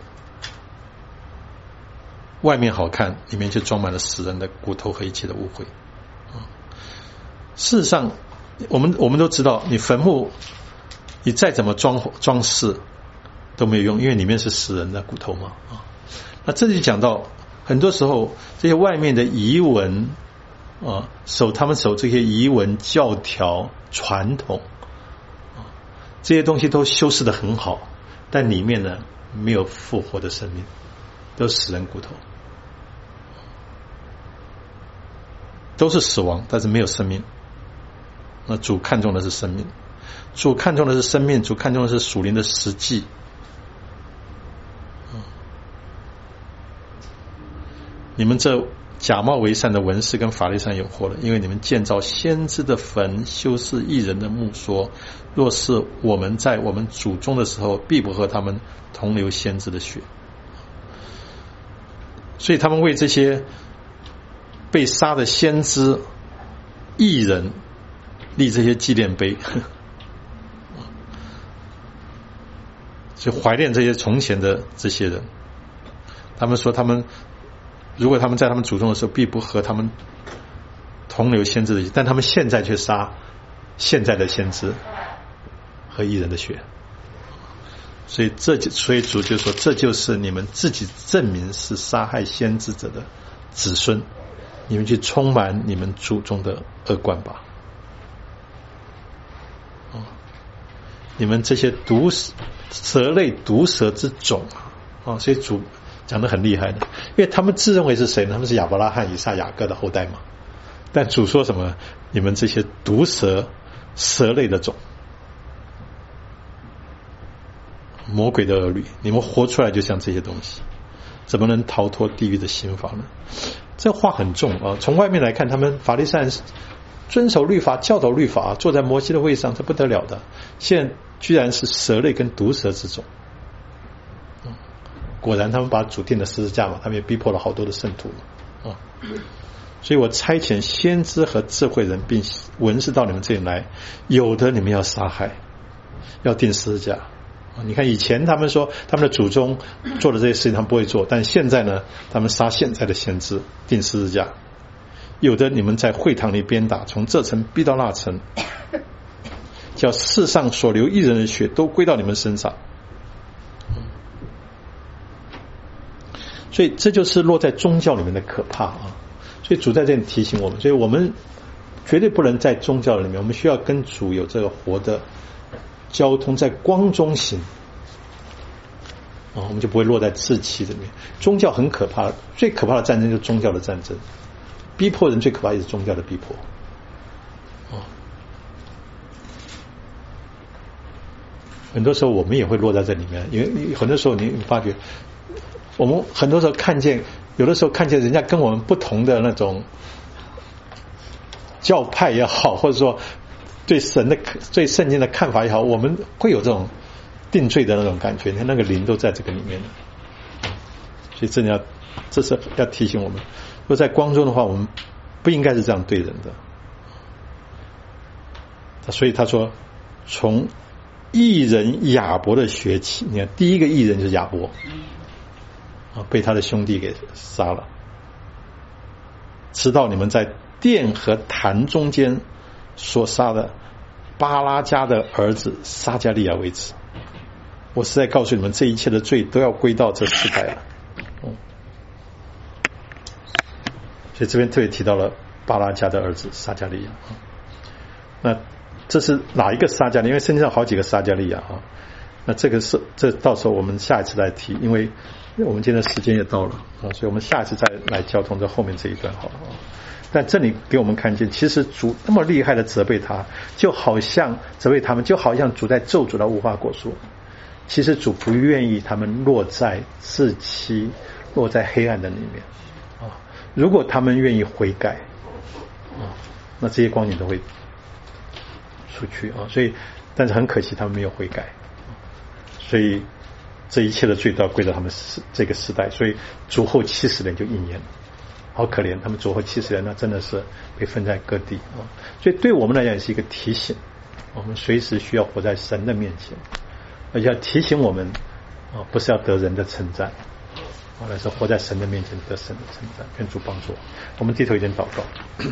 外面好看，里面就装满了死人的骨头和一切的污秽事实上我们都知道，你坟墓你再怎么装饰都没有用，因为里面是死人的骨头嘛那这里讲到很多时候这些外面的仪文他们守这些仪文教条传统这些东西都修饰得很好，但里面呢没有复活的生命，都是死人骨头，都是死亡，但是没有生命。那主看重的是生命，主看重的是生命，主看重的是属灵的实际。你们这假冒为善的文士跟法利赛有祸了，因为你们建造先知的坟，修饰义人的墓，说若是我们在我们祖宗的时候，必不和他们同流先知的血。所以他们为这些被杀的先知义人立这些纪念碑，所以怀念这些从前的这些人。他们说如果他们在他们祖宗的时候，必不和他们同流先知的血，但他们现在却杀现在的先知和义人的血。所以主就说，这就是你们自己证明是杀害先知者的子孙，你们去充满你们祖宗的恶贯吧。你们这些蛇类毒蛇之种所以主讲得很厉害的，因为他们自认为是谁呢？他们是亚伯拉罕、以撒、雅各的后代嘛。但主说什么？你们这些毒蛇类的种，魔鬼的儿女，你们活出来就像这些东西，怎么能逃脱地狱的刑罚呢？这话很重啊！从外面来看，他们法利赛人遵守律法、教导律法，坐在摩西的位上，这不得了的。现在居然是蛇类跟毒蛇之种。果然他们把主钉了十字架嘛，他们也逼迫了好多的圣徒所以我差遣先知和智慧人并文士到你们这里来，有的你们要杀害，要钉十字架。你看以前他们说他们的祖宗做的这些事情他们不会做，但现在呢，他们杀现在的先知，钉十字架。有的你们在会堂里鞭打，从这城逼到那城，叫世上所流义人的血都归到你们身上。所以这就是落在宗教里面的可怕所以主在这里提醒我们，所以我们绝对不能在宗教里面，我们需要跟主有这个活的交通，在光中行我们就不会落在自欺里面。宗教很可怕，最可怕的战争就是宗教的战争，逼迫人最可怕也是宗教的逼迫很多时候我们也会落在这里面，因为很多时候你发觉我们很多时候有的时候看见人家跟我们不同的那种教派也好，或者说对圣经的看法也好，我们会有这种定罪的那种感觉，你看那个灵都在这个里面的。所以这是要提醒我们，如果在光中的话，我们不应该是这样对人的。所以他说从义人亚伯的学起，你看第一个义人就是亚伯被他的兄弟给杀了，直到你们在殿和坛中间所杀的巴拉家的儿子撒迦利亚为止。我实在告诉你们，这一切的罪都要归到这世代了所以这边特别提到了巴拉家的儿子撒迦利亚那这是哪一个撒迦利亚？因为圣经上好几个撒迦利亚那这到时候我们下一次再提，因为我们今天的时间也到了所以我们下一次再来交通这后面这一段好了但这里给我们看见，其实主那么厉害的责备他，就好像责备他们，就好像主在咒诅的无花果树。其实主不愿意他们落在自欺，落在黑暗的里面如果他们愿意悔改那这些光景都会出去所以但是很可惜他们没有悔改所以这一切的罪都要归到他们这个时代，所以主后70年就应验了。好可怜，他们主后70年那真的是被分在各地所以对我们来讲也是一个提醒，我们随时需要活在神的面前，而且要提醒我们不是要得人的称赞而是活在神的面前得神的称赞。愿主帮助我们低头一点祷告。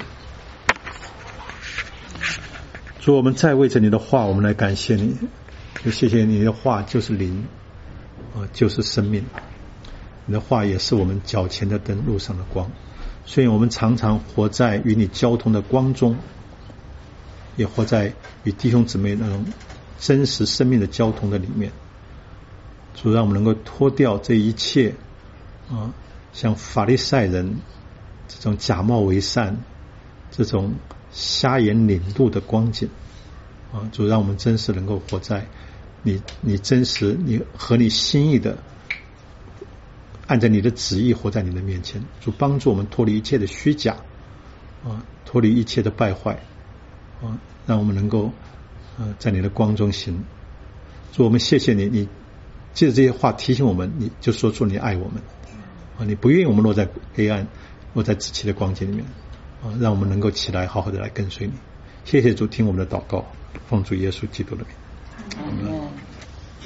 主，我们再为着你的话我们来感谢你，就谢谢你的话就是灵就是生命， 你的话也是我们脚前的灯，路上的光。所以我们常常活在与你交通的光中，也活在与弟兄姊妹那种真实生命的交通的里面。主，让我们能够脱掉这一切像法利赛人这种假冒为善、这种瞎眼领路的光景主，让我们真实能够活在你真实你合你心意的，按照你的旨意活在你的面前。主，帮助我们脱离一切的虚假脱离一切的败坏让我们能够在你的光中行。主，我们谢谢你，你借着这些话提醒我们，你就说出你爱我们你不愿意我们落在黑暗，落在自欺的光景里面让我们能够起来好好的来跟随你。谢谢主，听我们的祷告，奉主耶稣基督的名。